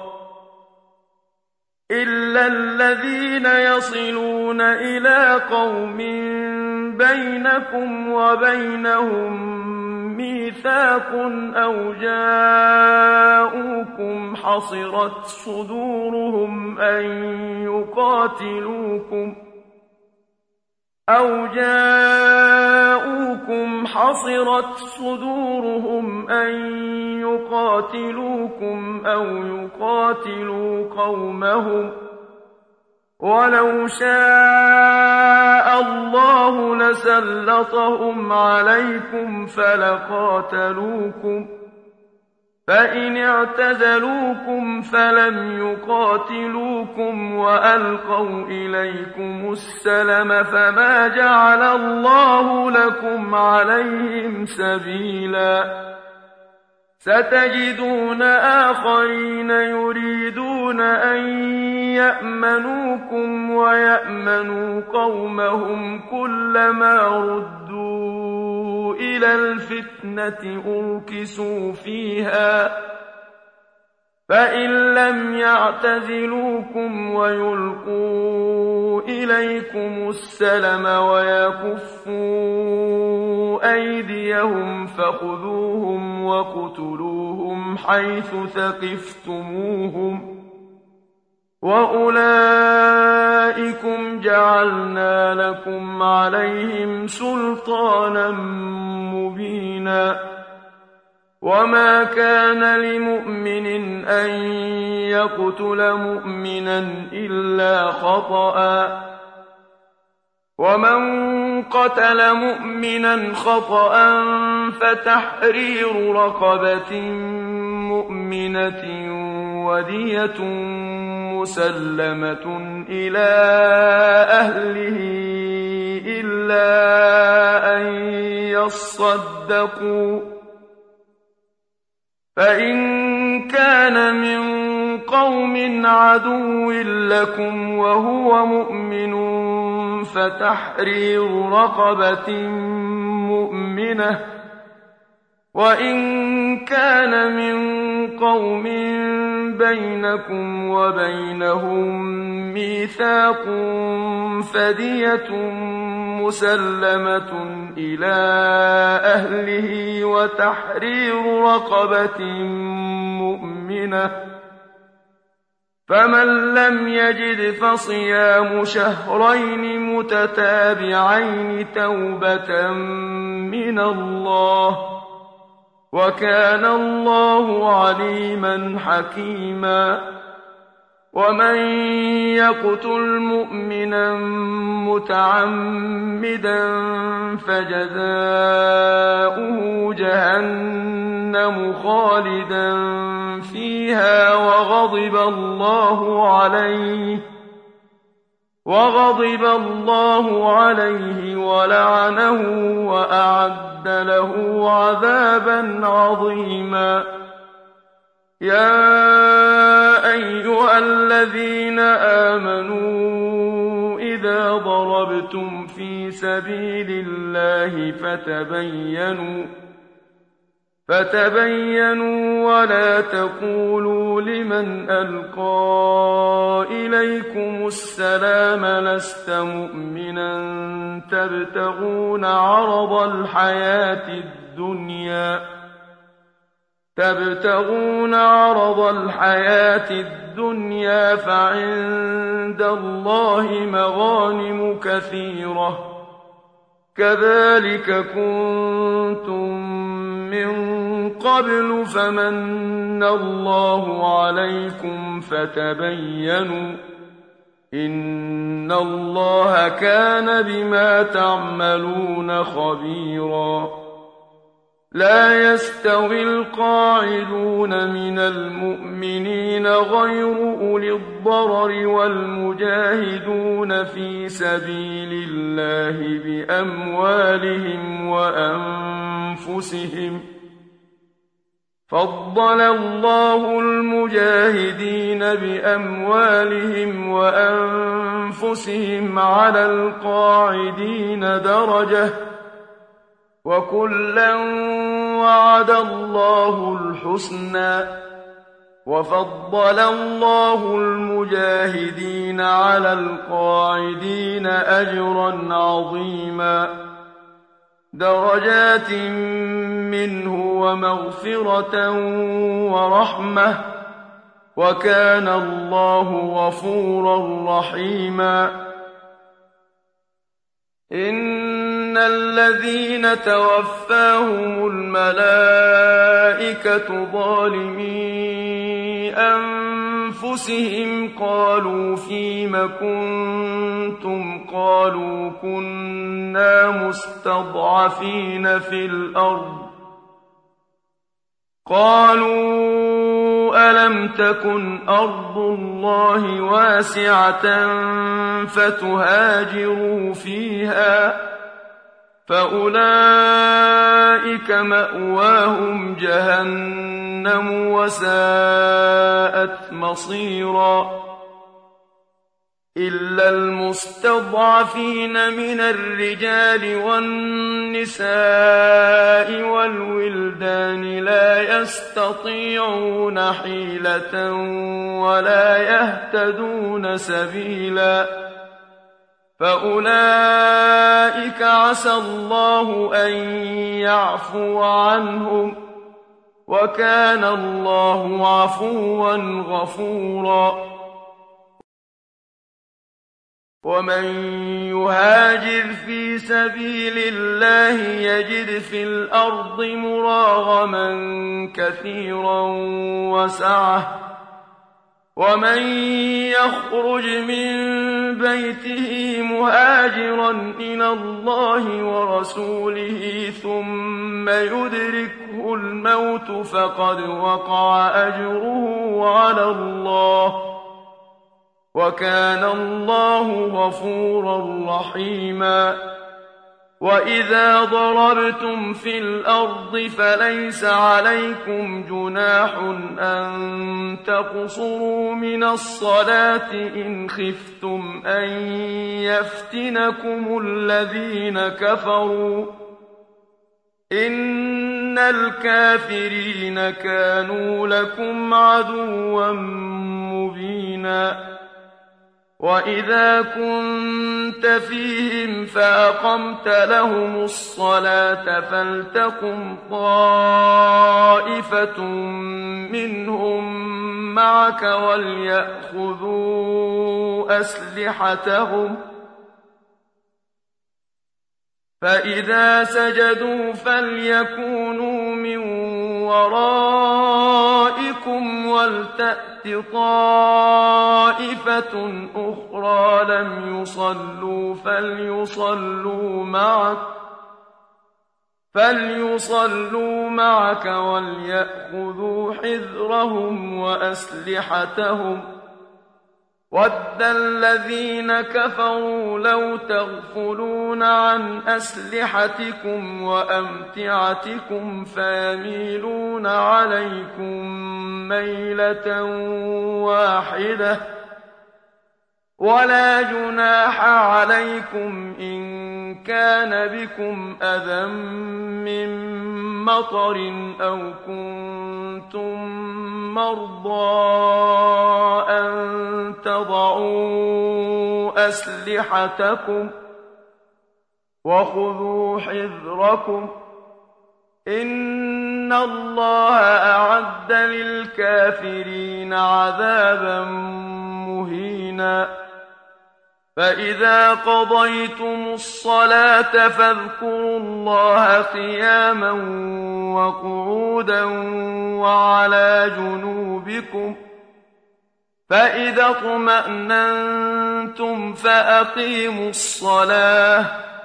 إِلَّا الَّذِينَ يَصِلُونَ إِلَىٰ قَوْمٍ بَيْنَكُمْ وَبَيْنَهُم مِّيثَاقٌ أَوْ جَاءُوكُمْ حَصِرَتْ صُدُورُهُمْ أَن يُقَاتِلُوكُمْ أَوْ جَاءُوكُمْ حَصِرَتْ صُدُورُهُمْ أَن يُقَاتِلُوكُمْ أَوْ يُقَاتِلُوا قَوْمَهُمْ وَلَوْ شَاءَ اللَّهُ لَسَلَّطَهُمْ عَلَيْكُمْ فَلَقَاتَلُوكُمْ فَإِنِ اعْتَزَلُوكُمْ فَلَمْ يُقَاتِلُوكُمْ وَأَلْقَوْا إِلَيْكُمُ السَّلَمَ فَمَا جَعَلَ اللَّهُ لَكُمْ عَلَيْهِمْ سَبِيلًا سَتَجِدُونَ آخَرِينَ يُرِيدُونَ أَن يَأْمَنُوكُمْ وَيَأْمَنُوا قَوْمَهُمْ كُلَّمَا رُدُّوا إِلَى الْفِتْنَةِ أُرْكِسُوا فِيهَا فَإِن لَّمْ يَعْتَزِلُوكُمْ وَيُلْقُوا إِلَيْكُمُ السَّلَمَ وَيَكُفُّوا أَيْدِيَهُمْ فَخُذُوهُمْ وَاقْتُلُوهُمْ حَيْثُ ثَقِفْتُمُوهُمْ وَأُولَٰئِكُمْ جَعَلْنَا لَكُمْ عَلَيْهِمْ سُلْطَانًا مُّبِينًا وَمَا كَانَ لِمُؤْمِنٍ أَن يَقْتُلَ مُؤْمِنًا إِلَّا خَطَأً وَمَن قَتَلَ مُؤْمِنًا خَطَأً فَتَحْرِيرُ رَقَبَةٍ مُّؤْمِنَةٍ وَدِيَةٌ مُّسَلَّمَةٌ إِلَىٰ أَهْلِهِ إِلَّا أَن يَصَّدَّقُوا فَإِن كَانَ مِن قَوْمٍ عَدُوٍّ لَّكُمْ وَهُوَ مُؤْمِنٌ فَتَحْرِيرُ رَقَبَةٍ مُّؤْمِنَةٍ وَإِن كَانَ مِن قَوْمٍ بَيْنَكُمْ وَبَيْنَهُم مِّيثَاقٌ فَدِيَةٌ مُّسَلَّمَةٌ إِلَىٰ أَهْلِهِ وَتَحْرِيرُ رَقَبَةٍ مُّؤْمِنَةٍ فَمَن لَّمْ يَجِدْ فَصِيَامُ شَهْرَيْنِ مُتَتَابِعَيْنِ تَوْبَةً مِّنَ اللَّهِ ۗ وَكَانَ اللَّهُ عَلِيمًا حَكِيمًا وَمَن يَقْتُلْ مُؤْمِنًا مُّتَعَمِّدًا فَجَزَاؤُهُ جَهَنَّمُ خَالِدًا فِيهَا وَغَضِبَ اللَّهُ عَلَيْهِ وغضب الله عليه ولعنه وأعد له عذابا عظيما. يا أيها الذين آمنوا إذا ضربتم في سبيل الله فتبينوا فتبينوا ولا تقولوا لمن ألقى إليكم السلام لست مؤمنا تبتغون عرض الحياة الدنيا تبتغون عرض الحياة الدنيا فعند الله مغانم كثيرة كذلك كنتم من قبل فمن الله عليكم فتبينوا إن الله كان بما تعملون خبيرا. لا يستوي القاعدون من المؤمنين غير أولي الضرر والمجاهدون في سبيل الله بأموالهم وأنفسهم فضل الله المجاهدين بأموالهم وأنفسهم على القاعدين درجة وكلا وعد الله الحسنى وفضل الله المجاهدين على القاعدين أجرا عظيما درجات منه ومغفرة ورحمة وكان الله غفورا رحيما. إن الذين توفاهم الملائكة ظالمي أنفسهم قالوا فيم كنتم قالوا كنا مستضعفين في الأرض قالوا ألم تكن أرض الله واسعة فتهاجروا فيها فأولئك مأواهم جهنم وساءت مصيرا. إلا المستضعفين من الرجال والنساء والولدان لا يستطيعون حيلة ولا يهتدون سبيلا فأولئك عسى الله أن يعفو عنهم وكان الله عفوا غفورا. ومن يهاجر في سبيل الله يجد في الأرض مراغما كثيرا وسعة ومن يخرج من بيته مهاجرا إلى الله ورسوله ثم يدركه الموت فقد وقع أجره على الله وكان الله غفورا رحيما. وإذا ضربتم في الأرض فليس عليكم جناح أن تقصروا من الصلاة إن خفتم أن يفتنكم الذين كفروا إن الكافرين كانوا لكم عدوا مبينا. وإذا كنت فيهم فأقمت لهم الصلاة فلتقم طائفة منهم معك وليأخذوا أسلحتهم فإذا سجدوا فليكونوا من ورائكم ولتأت طائفة أخرى لم يصلوا فليصلوا معك فليصلوا معك وليأخذوا حذرهم وأسلحتهم وَدَّ الَّذِينَ كَفَرُوا لَوْ تَغْفُلُونَ عَنْ أَسْلِحَتِكُمْ وَأَمْتِعَتِكُمْ فَيَمِيلُونَ عَلَيْكُمْ مَيْلَةً وَاحِدَةً وَلَا جُنَاحَ عَلَيْكُمْ إِن كَانَ بِكُمْ أَذًى مِّن مَّطَرٍ أَوْ كُنتُم مَّرْضَىٰ أَن تَضَعُوا أَسْلِحَتَكُمْ وَخُذُوا حِذْرَكُمْ إِنَّ اللَّهَ أَعَدَّ لِلْكَافِرِينَ عَذَابًا مُّهِينًا فَإِذَا قَضَيْتُمُ الصَّلَاةَ فاذكروا اللَّهَ قِيَامًا وَقُعُودًا وَعَلَىٰ جُنُوبِكُمْ فَإِذَا اطْمَأْنَنتُمْ فَأَقِيمُوا الصَّلَاةَ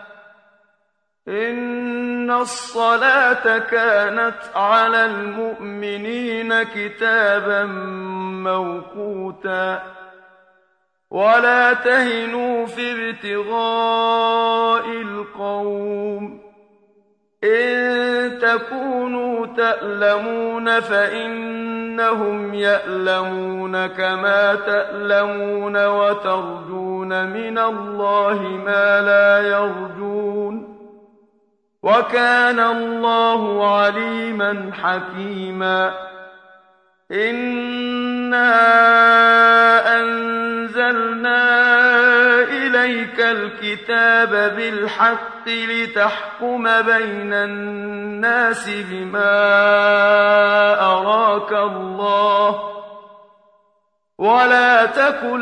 إِنَّ الصَّلَاةَ كَانَتْ عَلَى الْمُؤْمِنِينَ كِتَابًا مَّوْقُوتًا وَلَا تَهِنُوا فِي ابْتِغَاءِ الْقَوْمِ إِن تَكُونُوا تَأْلَمُونَ فَإِنَّهُمْ يَأْلَمُونَ كَمَا تَأْلَمُونَ وَتَرْجُونَ مِنَ اللَّهِ مَا لَا يَرْجُونَ وَكَانَ اللَّهُ عَلِيمًا حَكِيمًا إِنَّا أَنزَلْنَا إِلَيْكَ الْكِتَابَ بِالْحَقِّ لِتَحْكُمَ بَيْنَ النَّاسِ بِمَا أَرَاكَ اللَّهُ وَلَا تَكُن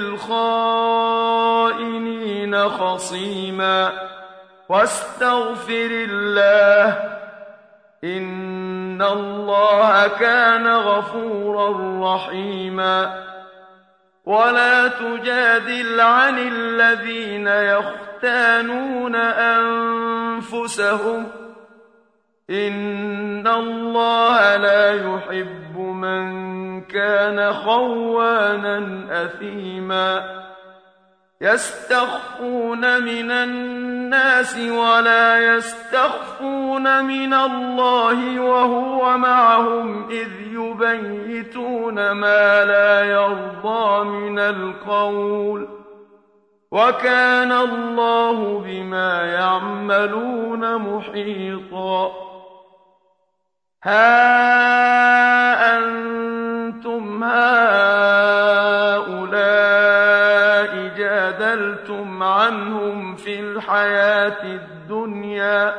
لِّلْخَائِنِينَ خَصِيمًا وَاسْتَغْفِرِ اللَّهَ إِنَّ اللَّهَ كَانَ غَفُورًا رَّحِيمًا وَلَا تُجَادِلْ عَنِ الَّذِينَ يَخْتَانُونَ أَنفُسَهُمْ ۚ إِنَّ اللَّهَ لَا يُحِبُّ مَن كَانَ خَوَّانًا أَثِيمًا يَسْتَخْفُونَ مِنَ النَّاسِ وَلَا يَسْتَخْفُونَ مِنَ اللَّهِ وَهُوَ مَعَهُمْ إِذْ يُبَيِّتُونَ مَا لَا يَرْضَىٰ مِنَ الْقَوْلِ وَكَانَ اللَّهُ بِمَا يَعْمَلُونَ مُحِيطًا هَا أَنتُمْ هَٰؤُلَاءِ جَادَلْتُمْ عَنْهُمْ فِي الْحَيَاةِ الدُّنْيَا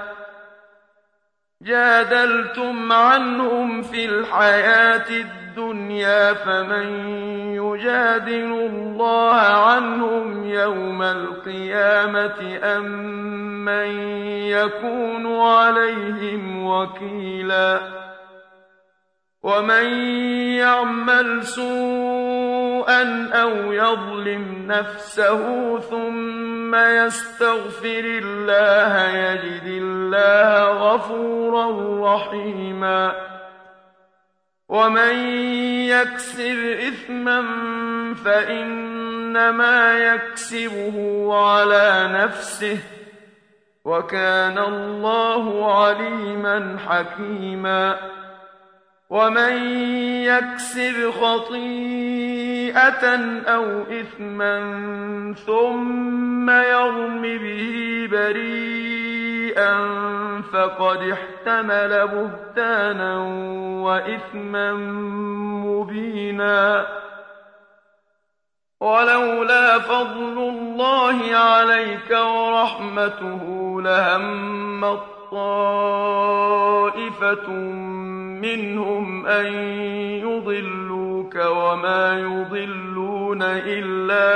جادلتم عنهم في الحياة الدنيا فمن يجادل الله عنهم يوم القيامة أم من يكون عليهم وكيلا ومن يعمل سوءا أو يظلم نفسه ثم يستغفر الله يجد الله غفورا رحيما ومن يكسب إثما فإنما يكسبه على نفسه وكان الله عليما حكيما ومن يكسب خطيئة أو إثما ثم يرم به بريئا فقد احتمل بهتانا وإثما مبينا ولولا فضل الله عليك ورحمته لهمت طائفة منهم أن يضلوك وما يضلون إلا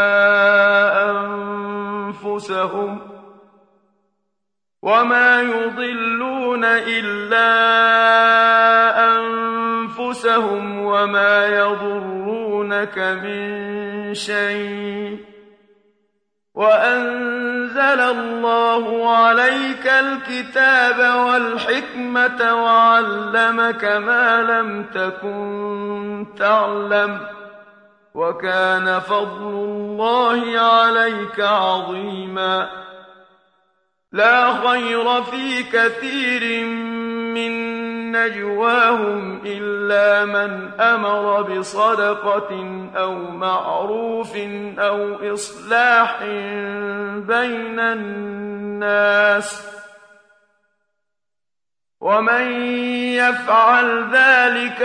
أنفسهم وما يضلون إلا أنفسهم وما يضرونك من شيء وأنزل الله عليك الكتاب والحكمة وعلمك ما لم تكن تعلم وكان فضل الله عليك عظيما لا خير في كثير من نجواهم إلا من أمر بصدقة أو معروف أو إصلاح بين الناس ومن يفعل ذلك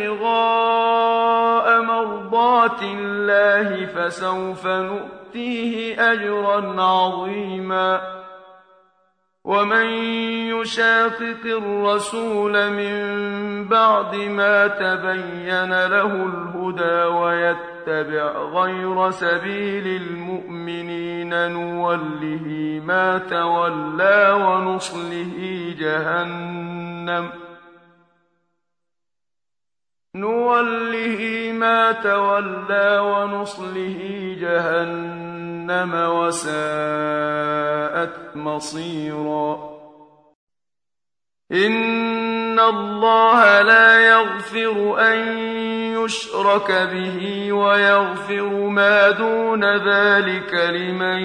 ابتغاء مرضات الله فسوف نؤتيه أجرا عظيما ومن يشاقق الرسول من بعد ما تبين له الهدى ويتبع غير سبيل المؤمنين نوله ما تولى ونصله جهنم نوله ما تولى ونصله جهنم وساءت مصيرا إن الله لا يغفر أن يشرك به ويغفر ما دون ذلك لمن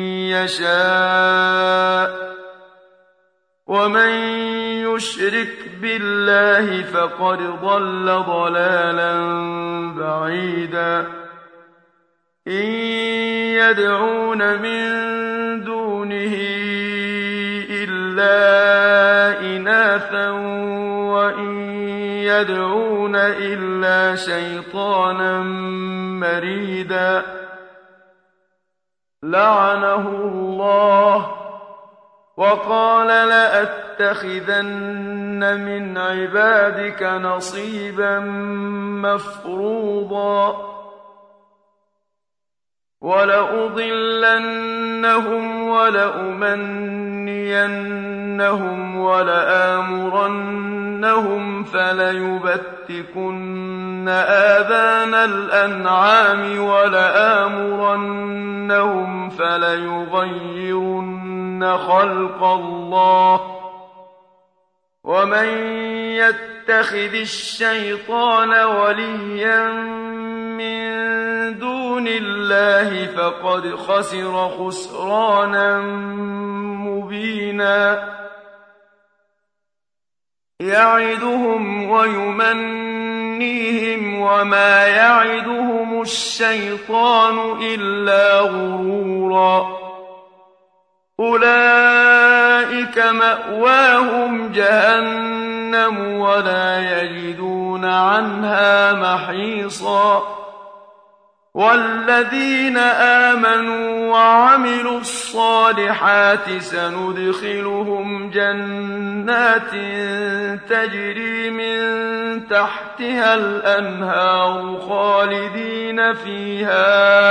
يشاء ومن يشرك بالله فقد ضل ضلالا بعيدا إن يدعون من دونه إلا إناثا وإن يدعون إلا شيطانا مريدا لعنه الله وقال لأتخذن من عبادك نصيبا مفروضا ولأضلنهم ولأمنينهم ولآمرنهم فليبتكن آذان الأنعام ولآمرنهم فليغيرن خلق الله ومن يتخذ الشيطان وليا من دون الله فقد خسر خسرانا مبينا يعدهم ويمنيهم وما يعدهم الشيطان إلا غرورا أولئك مأواهم جهنم ولا يجدون عنها محيصا والذين آمنوا وعملوا الصالحات سندخلهم جنات تجري من تحتها الأنهار خالدين فيها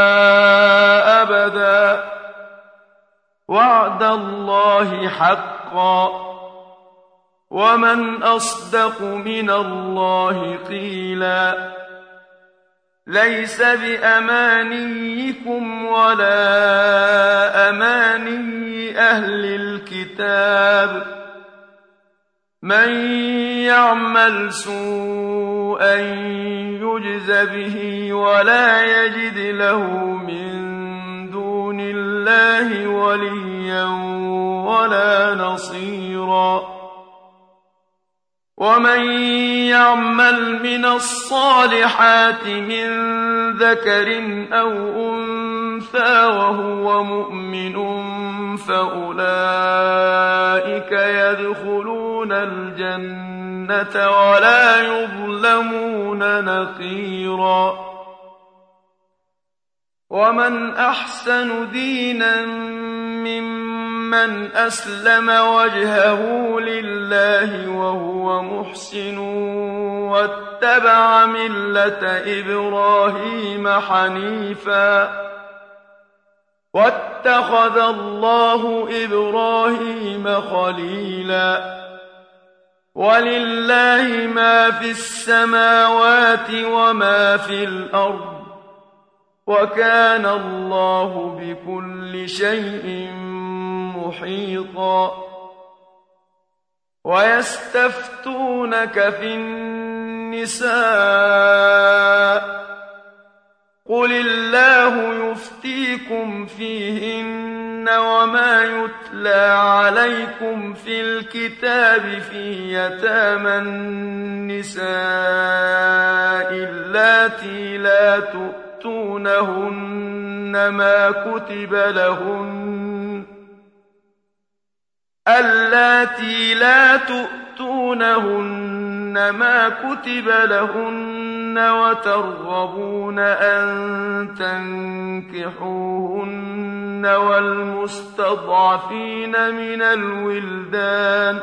أبدا وعد الله حقا ومن أصدق من الله قيلا ليس بأمانيكم ولا أماني أهل الكتاب من يعمل سوءا يجز به ولا يجد له من دون الله وليا ولا نصيرا ومن يعمل من الصالحات من ذكر أو أنثى وهو مؤمن فأولئك يدخلون الجنة ولا يظلمون نقيرا ومن أحسن دينا ممن أسلم وجهه لله وهو محسن واتبع ملة إبراهيم حنيفا واتخذ الله إبراهيم خليلا ولله ما في السماوات وما في الأرض وكان الله بكل شيء محيطا ويستفتونك في النساء قل الله يفتيكم فيهن وما يتلى عليكم في الكتاب في يتامى النساء اللاتي لا تؤتونهن ما كتب لهن اللاتي لا تؤتونهن ما كتب لهن وترغبون أن تنكحوهن والمستضعفين من الولدان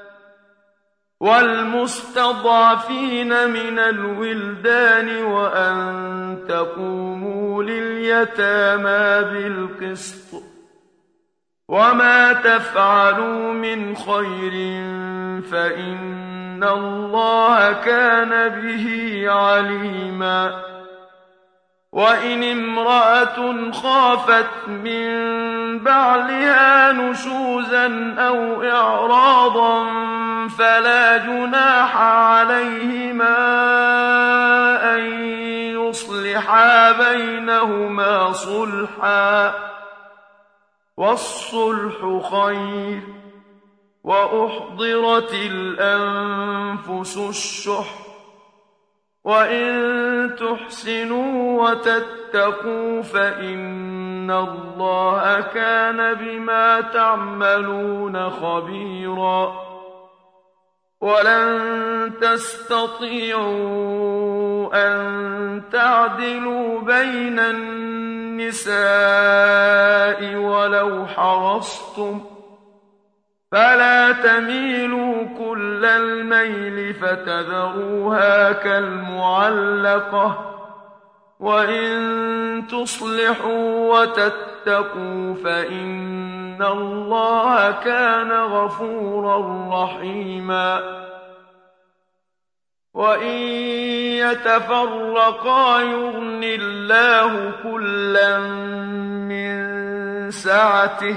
والمستضعفين من الولدان وأن تقوموا لليتامى بالقسط وما تفعلوا من خير فإن الله كان به عليما وإن امرأة خافت من بعلها نشوزا أو إعراضا فلا جناح عليهما أن يصلحا بينهما صلحا والصلح خير وأحضرت الأنفس الشح وإن تحسنوا وتتقوا فإن الله كان بما تعملون خبيرا ولن تستطيعوا أن تعدلوا بين النساء ولو حرصتم فلا تميلوا كل الميل فتذروها كالمعلقة وإن تصلحوا وتتقوا فإن الله كان غفورا رحيما وإن يتفرقا يغن الله كلا من سعته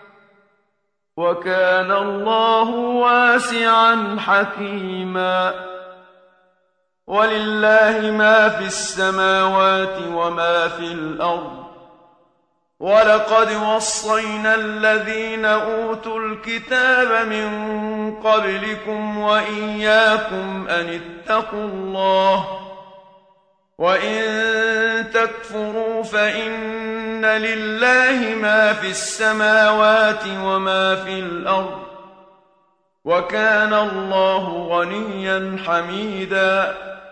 وكان الله واسعا حكيما ولله ما في السماوات وما في الأرض ولقد وصينا الذين أوتوا الكتاب من قبلكم وإياكم أن اتقوا الله وإن تكفروا فإن لله ما في السماوات وما في الأرض وكان الله غنيا حميدا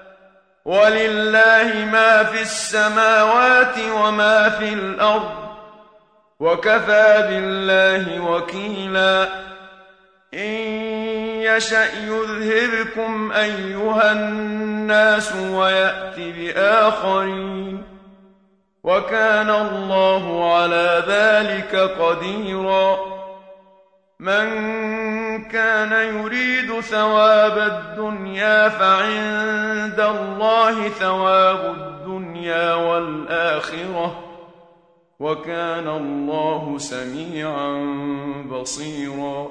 ولله ما في السماوات وما في الأرض وكفى بالله وكيلا إن يشأ يذهبكم أيها الناس ويأت بآخرين وكان الله على ذلك قديرا من كان يريد ثواب الدنيا فعند الله ثواب الدنيا والآخرة وكان الله سميعا بصيرا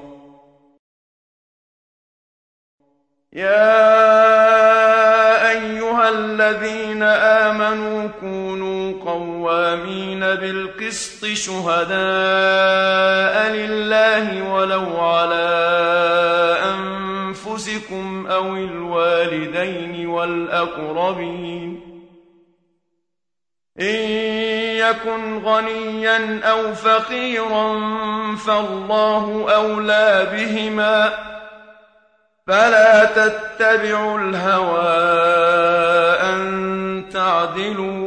يا أيها الذين آمنوا كونوا قوامين بالقسط شهداء لله ولو على أنفسكم أو الوالدين والأقربين إن يكن غنيا أو فقيرا فالله أولى بهما فلا تتبعوا الهوى أن تعدلوا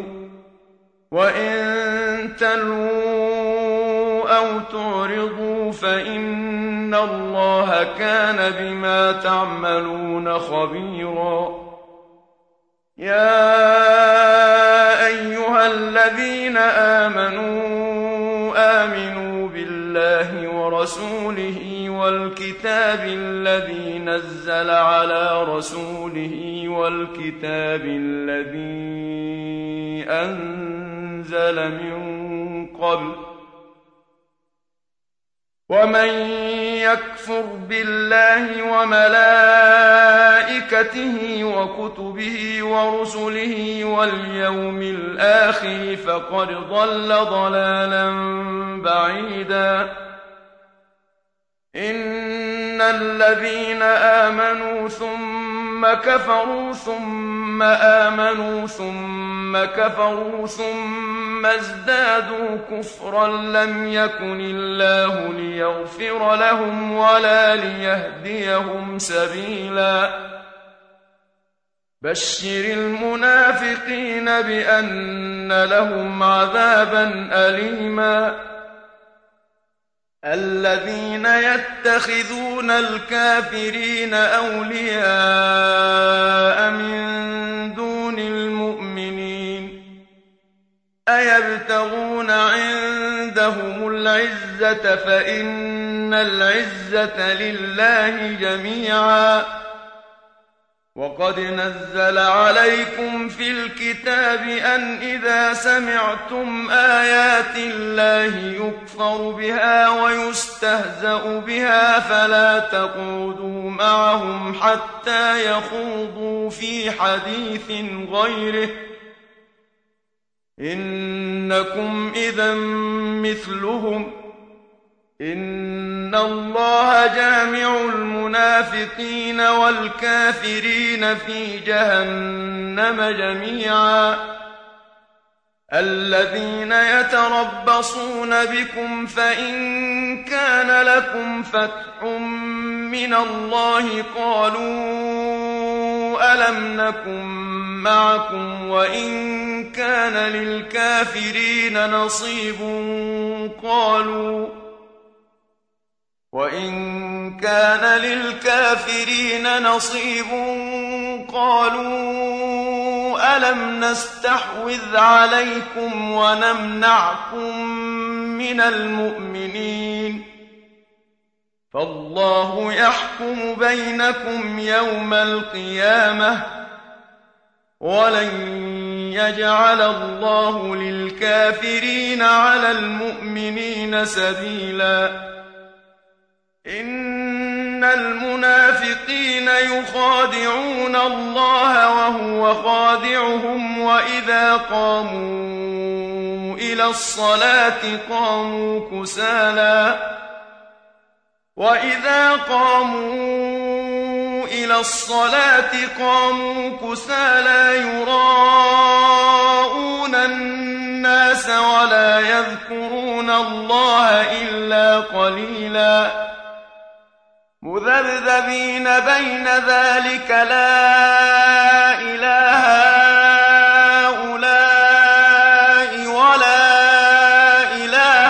وإن تلووا أو تعرضوا فإن الله كان بما تعملون خبيرا يا أيها الذين آمنوا آمنوا بالله ورسوله والكتاب الذي نزل على رسوله والكتاب الذي أنزل من قبل ومن يكفر بالله وملائكته وكتبه ورسله واليوم الآخر فقد ضل ضلالا بعيدا إن الذين آمنوا ثم كفروا ثم آمنوا ثم كفروا ثم ازدادوا كفرا لم يكن الله ليغفر لهم ولا ليهديهم سبيلا بشر المنافقين بأن لهم عذابا أليما الذين يتخذون الكافرين أولياء من دون المؤمنين أيبتغون عندهم العزة فإن العزة لله جميعا وقد نزل عليكم في الكتاب أن إذا سمعتم آيات الله يكفر بها ويستهزأ بها فلا تقعدوا معهم حتى يخوضوا في حديث غيره إنكم إذا مثلهم إن الله جامع المنافقين والكافرين في جهنم جميعا الذين يتربصون بكم فإن كان لكم فتح من الله قالوا ألم نكن معكم وإن كان للكافرين نصيب قالوا وإن كان للكافرين نصيب قالوا ألم نستحوذ عليكم ونمنعكم من المؤمنين فالله يحكم بينكم يوم القيامة ولن يجعل الله للكافرين على المؤمنين سبيلا إن المنافقين يخادعون الله وهو خادعهم وإذا قاموا إلى الصلاة قاموا كسالى وإذا قاموا إلى الصلاة قاموا كسالى يراءون الناس ولا يذكرون الله إلا قليلا مذبذبين بين ذلك لا إله هؤلاء ولا إله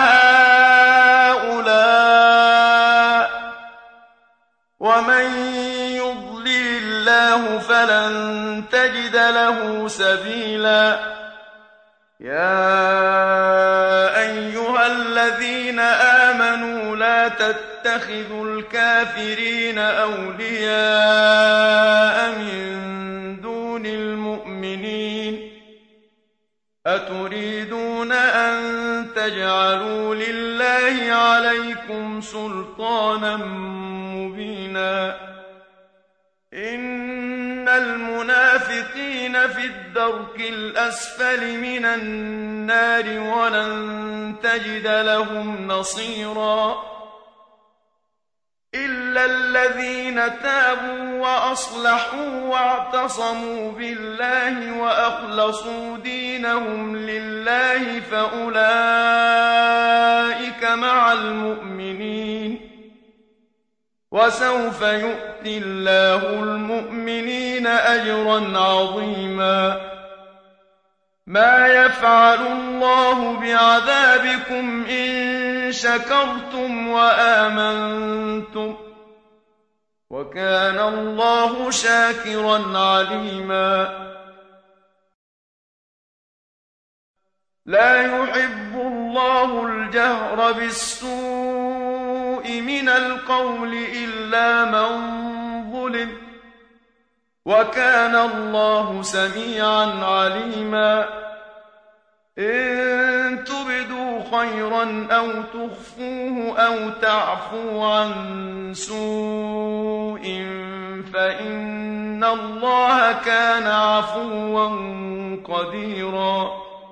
هؤلاء ومن يضلل الله فلن تجد له سبيلا يا أيها الذين آمنوا لا تتخذوا الكافرين أولياء من دون المؤمنين أتريدون أن تجعلوا لله عليكم سلطانا مبينا إن المنافقين في الدرك الأسفل من النار ولن تجد لهم نصيرا إلا الذين تابوا وأصلحوا واعتصموا بالله وأخلصوا دينهم لله فأولئك مع المؤمنين وسوف يؤتي الله المؤمنين أجرا عظيما ما يفعل الله بعذابكم إن شكرتم وآمنتم وكان الله شاكرا عليما لا يحب الله الجهر بالسوء من القول إلا من ظلم وكان الله سميعا عليما إن تبدوا خيرا أو تخفوه أو تعفو عن سوء فإن الله كان عفوا قديرا.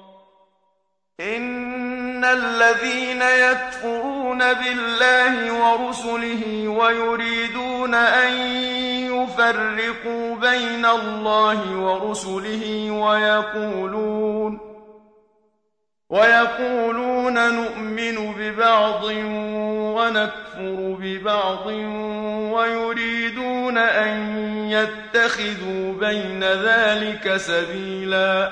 إن الذين يكفرون بالله ورسله ويريدون أن يفرقوا بين الله ورسله ويقولون ويقولون نؤمن ببعض ونكفر ببعض ويريدون أن يتخذوا بين ذلك سبيلا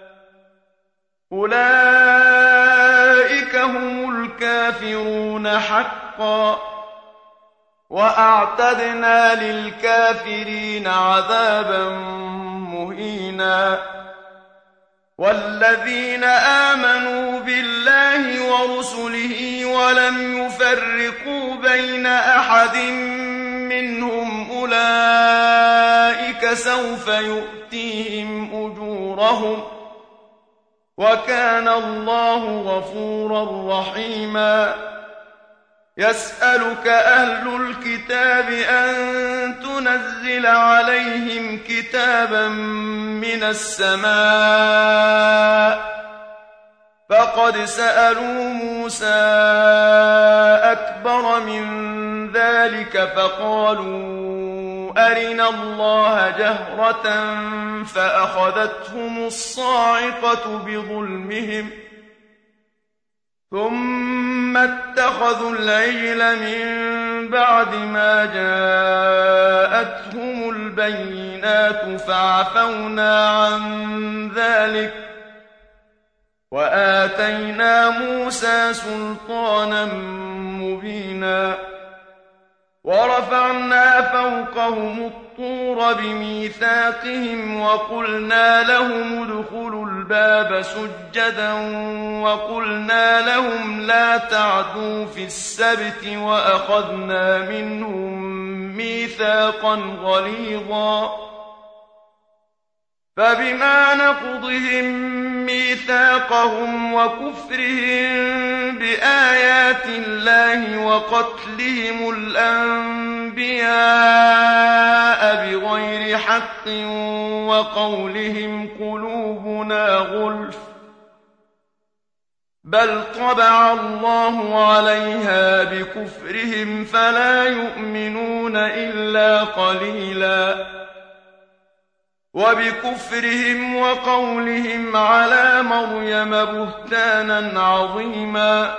أولئك هم الكافرون حقا وأعتدنا للكافرين عذابا مهينا. والذين آمنوا بالله ورسله ولم يفرقوا بين أحد منهم أولئك سوف يؤتيهم أجورهم وكان الله غفورا رحيما. يسألك أهل الكتاب أن تنزل عليهم كتابا من السماء فقد سألوا موسى أكبر من ذلك فقالوا أرنا الله جهرة فأخذتهم الصاعقة بظلمهم ثم اتخذوا العجل من بعد ما جاءتهم البينات فعفونا عن ذلك وآتينا موسى سلطانا مبينا. ورفعنا فوقهم الطور بميثاقهم وقلنا لهم ادخلوا الباب سجدا وقلنا لهم لا تعدوا في السبت وأخذنا منهم ميثاقا غليظا. فبما نقضهم ميثاقهم وكفرهم بآيات الله وقتلهم الأنبياء بغير حق وقولهم قلوبنا غلف بل طبع الله عليها بكفرهم فلا يؤمنون إلا قليلا. وبكفرهم وقولهم على مريم بهتانا عظيما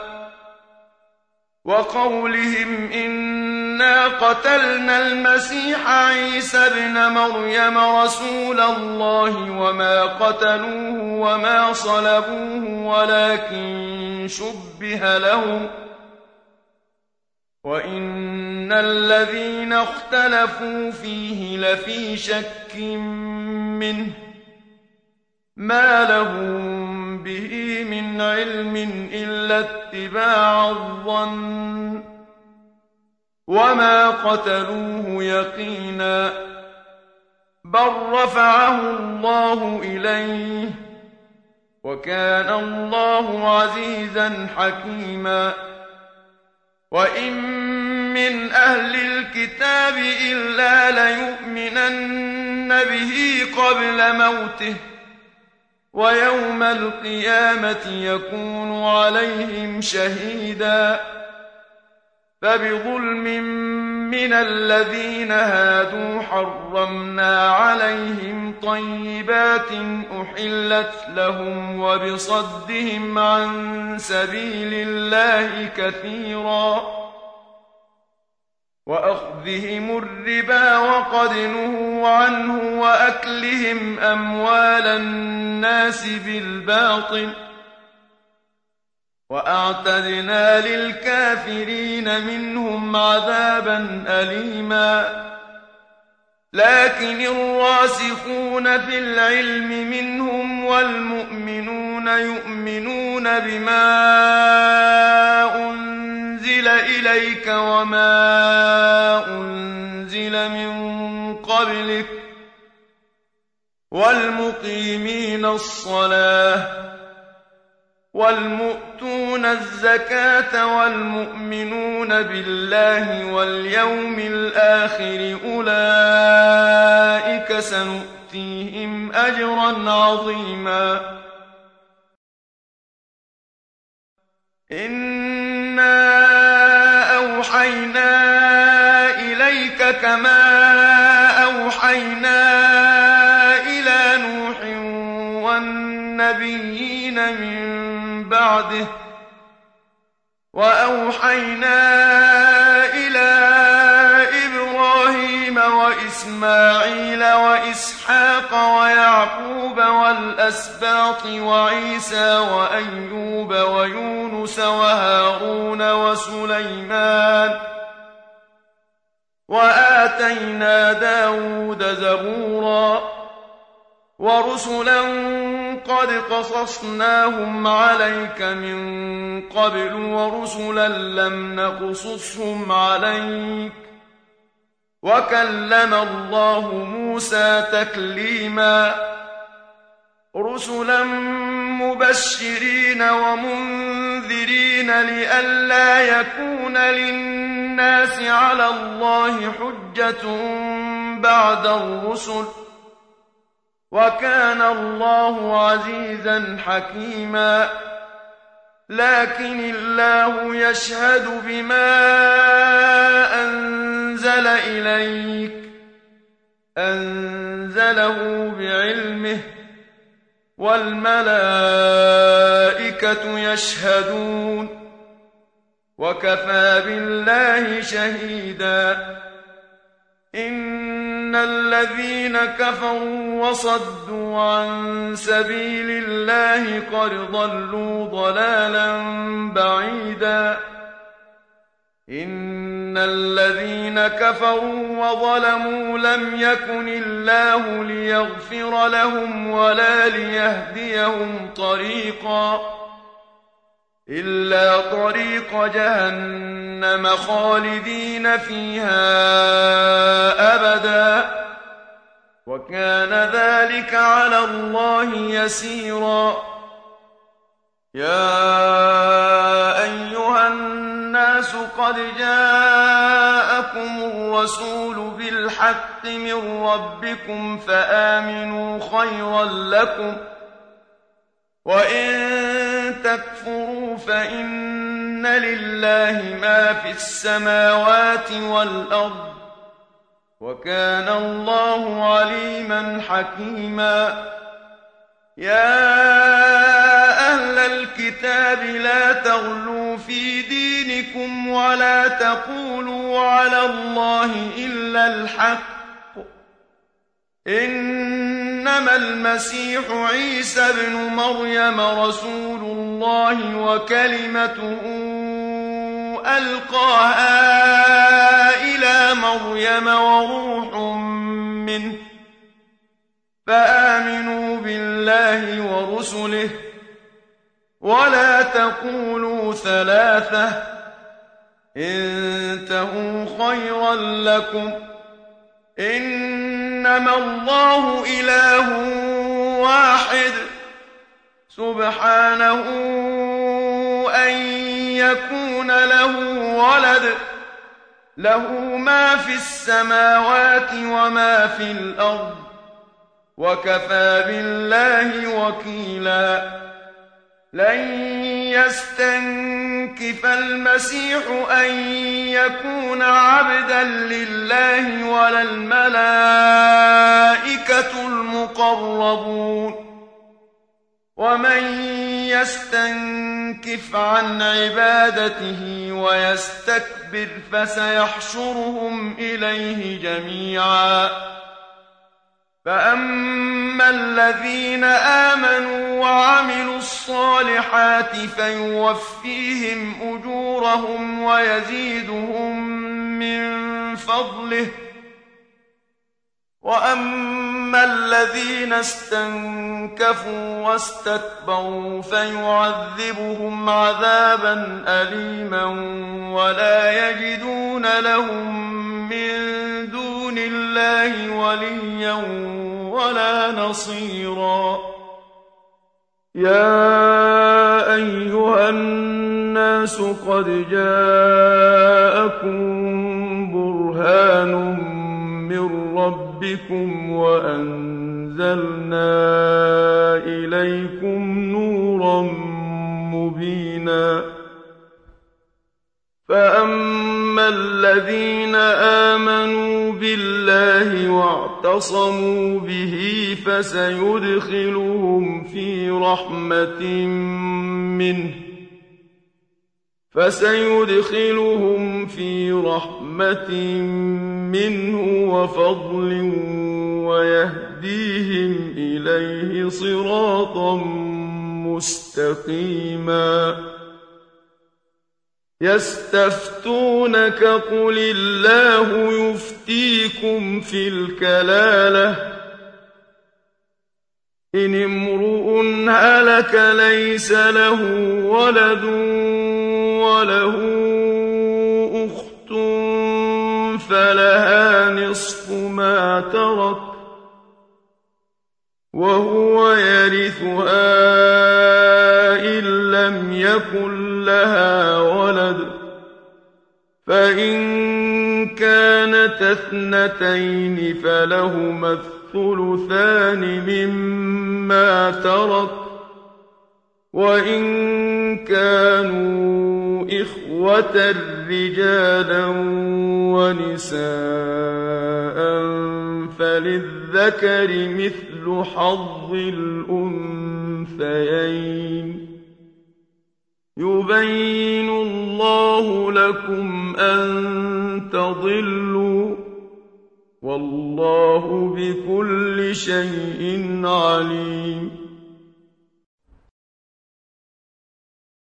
وقولهم إنا قتلنا المسيح عيسى ابن مريم رسول الله وما قتلوه وما صلبوه ولكن شبه لهم وإن الذين اختلفوا فيه لفي شك منه ما لهم به من علم إلا اتباع الظن وما قتلوه يقينا بل رفعه الله إليه وكان الله عزيزا حكيما. وإن من أهل الكتاب إلا ليؤمنن به قبل موته ويوم القيامة يكون عليهم شهيدا. فبظلم من الذين هادوا حرمنا عليهم طيبات أحلت لهم وبصدهم عن سبيل الله كثيرا وأخذهم الربا وقد نهوا عنه وأكلهم أموال الناس بالباطل وأعتدنا للكافرين منهم عذابا أليما. لكن الراسخون في العلم منهم والمؤمنون يؤمنون بما أنزل إليك وما أنزل من قبلك والمقيمين الصلاة والمؤتون الزكاة والمؤمنون بالله واليوم الآخر أولئك سنؤتيهم أجرا عظيما إنا أوحينا إليك كما أوحينا إلى نوح والنبيين من بعده وأوحينا إلى إبراهيم وإسماعيل وإسحاق ويعقوب والأسباط وعيسى وأيوب ويونس وهارون وسليمان وآتينا داود زبورا ورسلا قد قصصناهم عليك من قبل ورسلا لم نقصصهم عليك وكلم الله موسى تكليما رسلا مبشرين ومنذرين لئلا يكون للناس على الله حجة بعد الرسل وكان الله عزيزا حكيما لكن الله يشهد بما أنزل إليك أنزله بعلمه والملائكة يشهدون وكفى بالله شهيدا إن الذين كفروا وصدوا عن سبيل الله قد ضلوا ضلالا بعيدا إن الذين كفروا وظلموا لم يكن الله ليغفر لهم ولا ليهديهم طريقا إلا طريق جهنم خالدين فيها أبدا وكان ذلك على الله يسيرا يا أيها الناس قد جاءكم الرسول بالحق من ربكم فآمنوا خيرا لكم وإن تكفروا فإن لله ما في السماوات والأرض وكان الله عليما حكيما يا أهل الكتاب لا تغلوا في دينكم ولا تقولوا على الله إلا الحق إنما المسيح عيسى ابن مريم رسول الله وكلمته ألقاها إلى مريم وروح منه فآمنوا بالله ورسله ولا تقولوا ثلاثة انتهوا خيرا لكم إنما الله إله واحد سبحانه أن يكون له ولد له ما في السماوات وما في الأرض وكفى بالله وكيلا لن يستنكف المسيح أن يكون عبدا لله ولا الملائكة المقربون ومن يستنكف عن عبادته ويستكبر فسيحشرهم إليه جميعا فأما الذين آمنوا وعملوا الصالحات فيوفيهم أجورهم ويزيدهم من فضله وأما الذين استنكفوا واستكبروا فيعذبهم عذابا أليما ولا يجدون لهم من دون الله وليا ولا نصيرا يا أيها أيها الناس قد جاءكم برهان من ربكم وأنزلنا إليكم نورا مبينا فأما الذين آمنوا بالله واعتصموا به فسيدخلهم في رحمة منه فسيدخلهم في رحمة منه وفضل ويهديهم إليه صراطا مستقيما يستفتونك قل الله يفتيكم في الكلالة إن امرؤ هلك ليس له ولد وله أخت فلها نصف ما ترك وهو يرثها إن لم يكن لها ولد فإن كانت اثنتين فلهما الثلثان مما ترك وإن كانوا إخوة رجالا ونساء فللذكر مثل حظ الأنثيين يبين الله لكم أن تضلوا والله بكل شيء عليم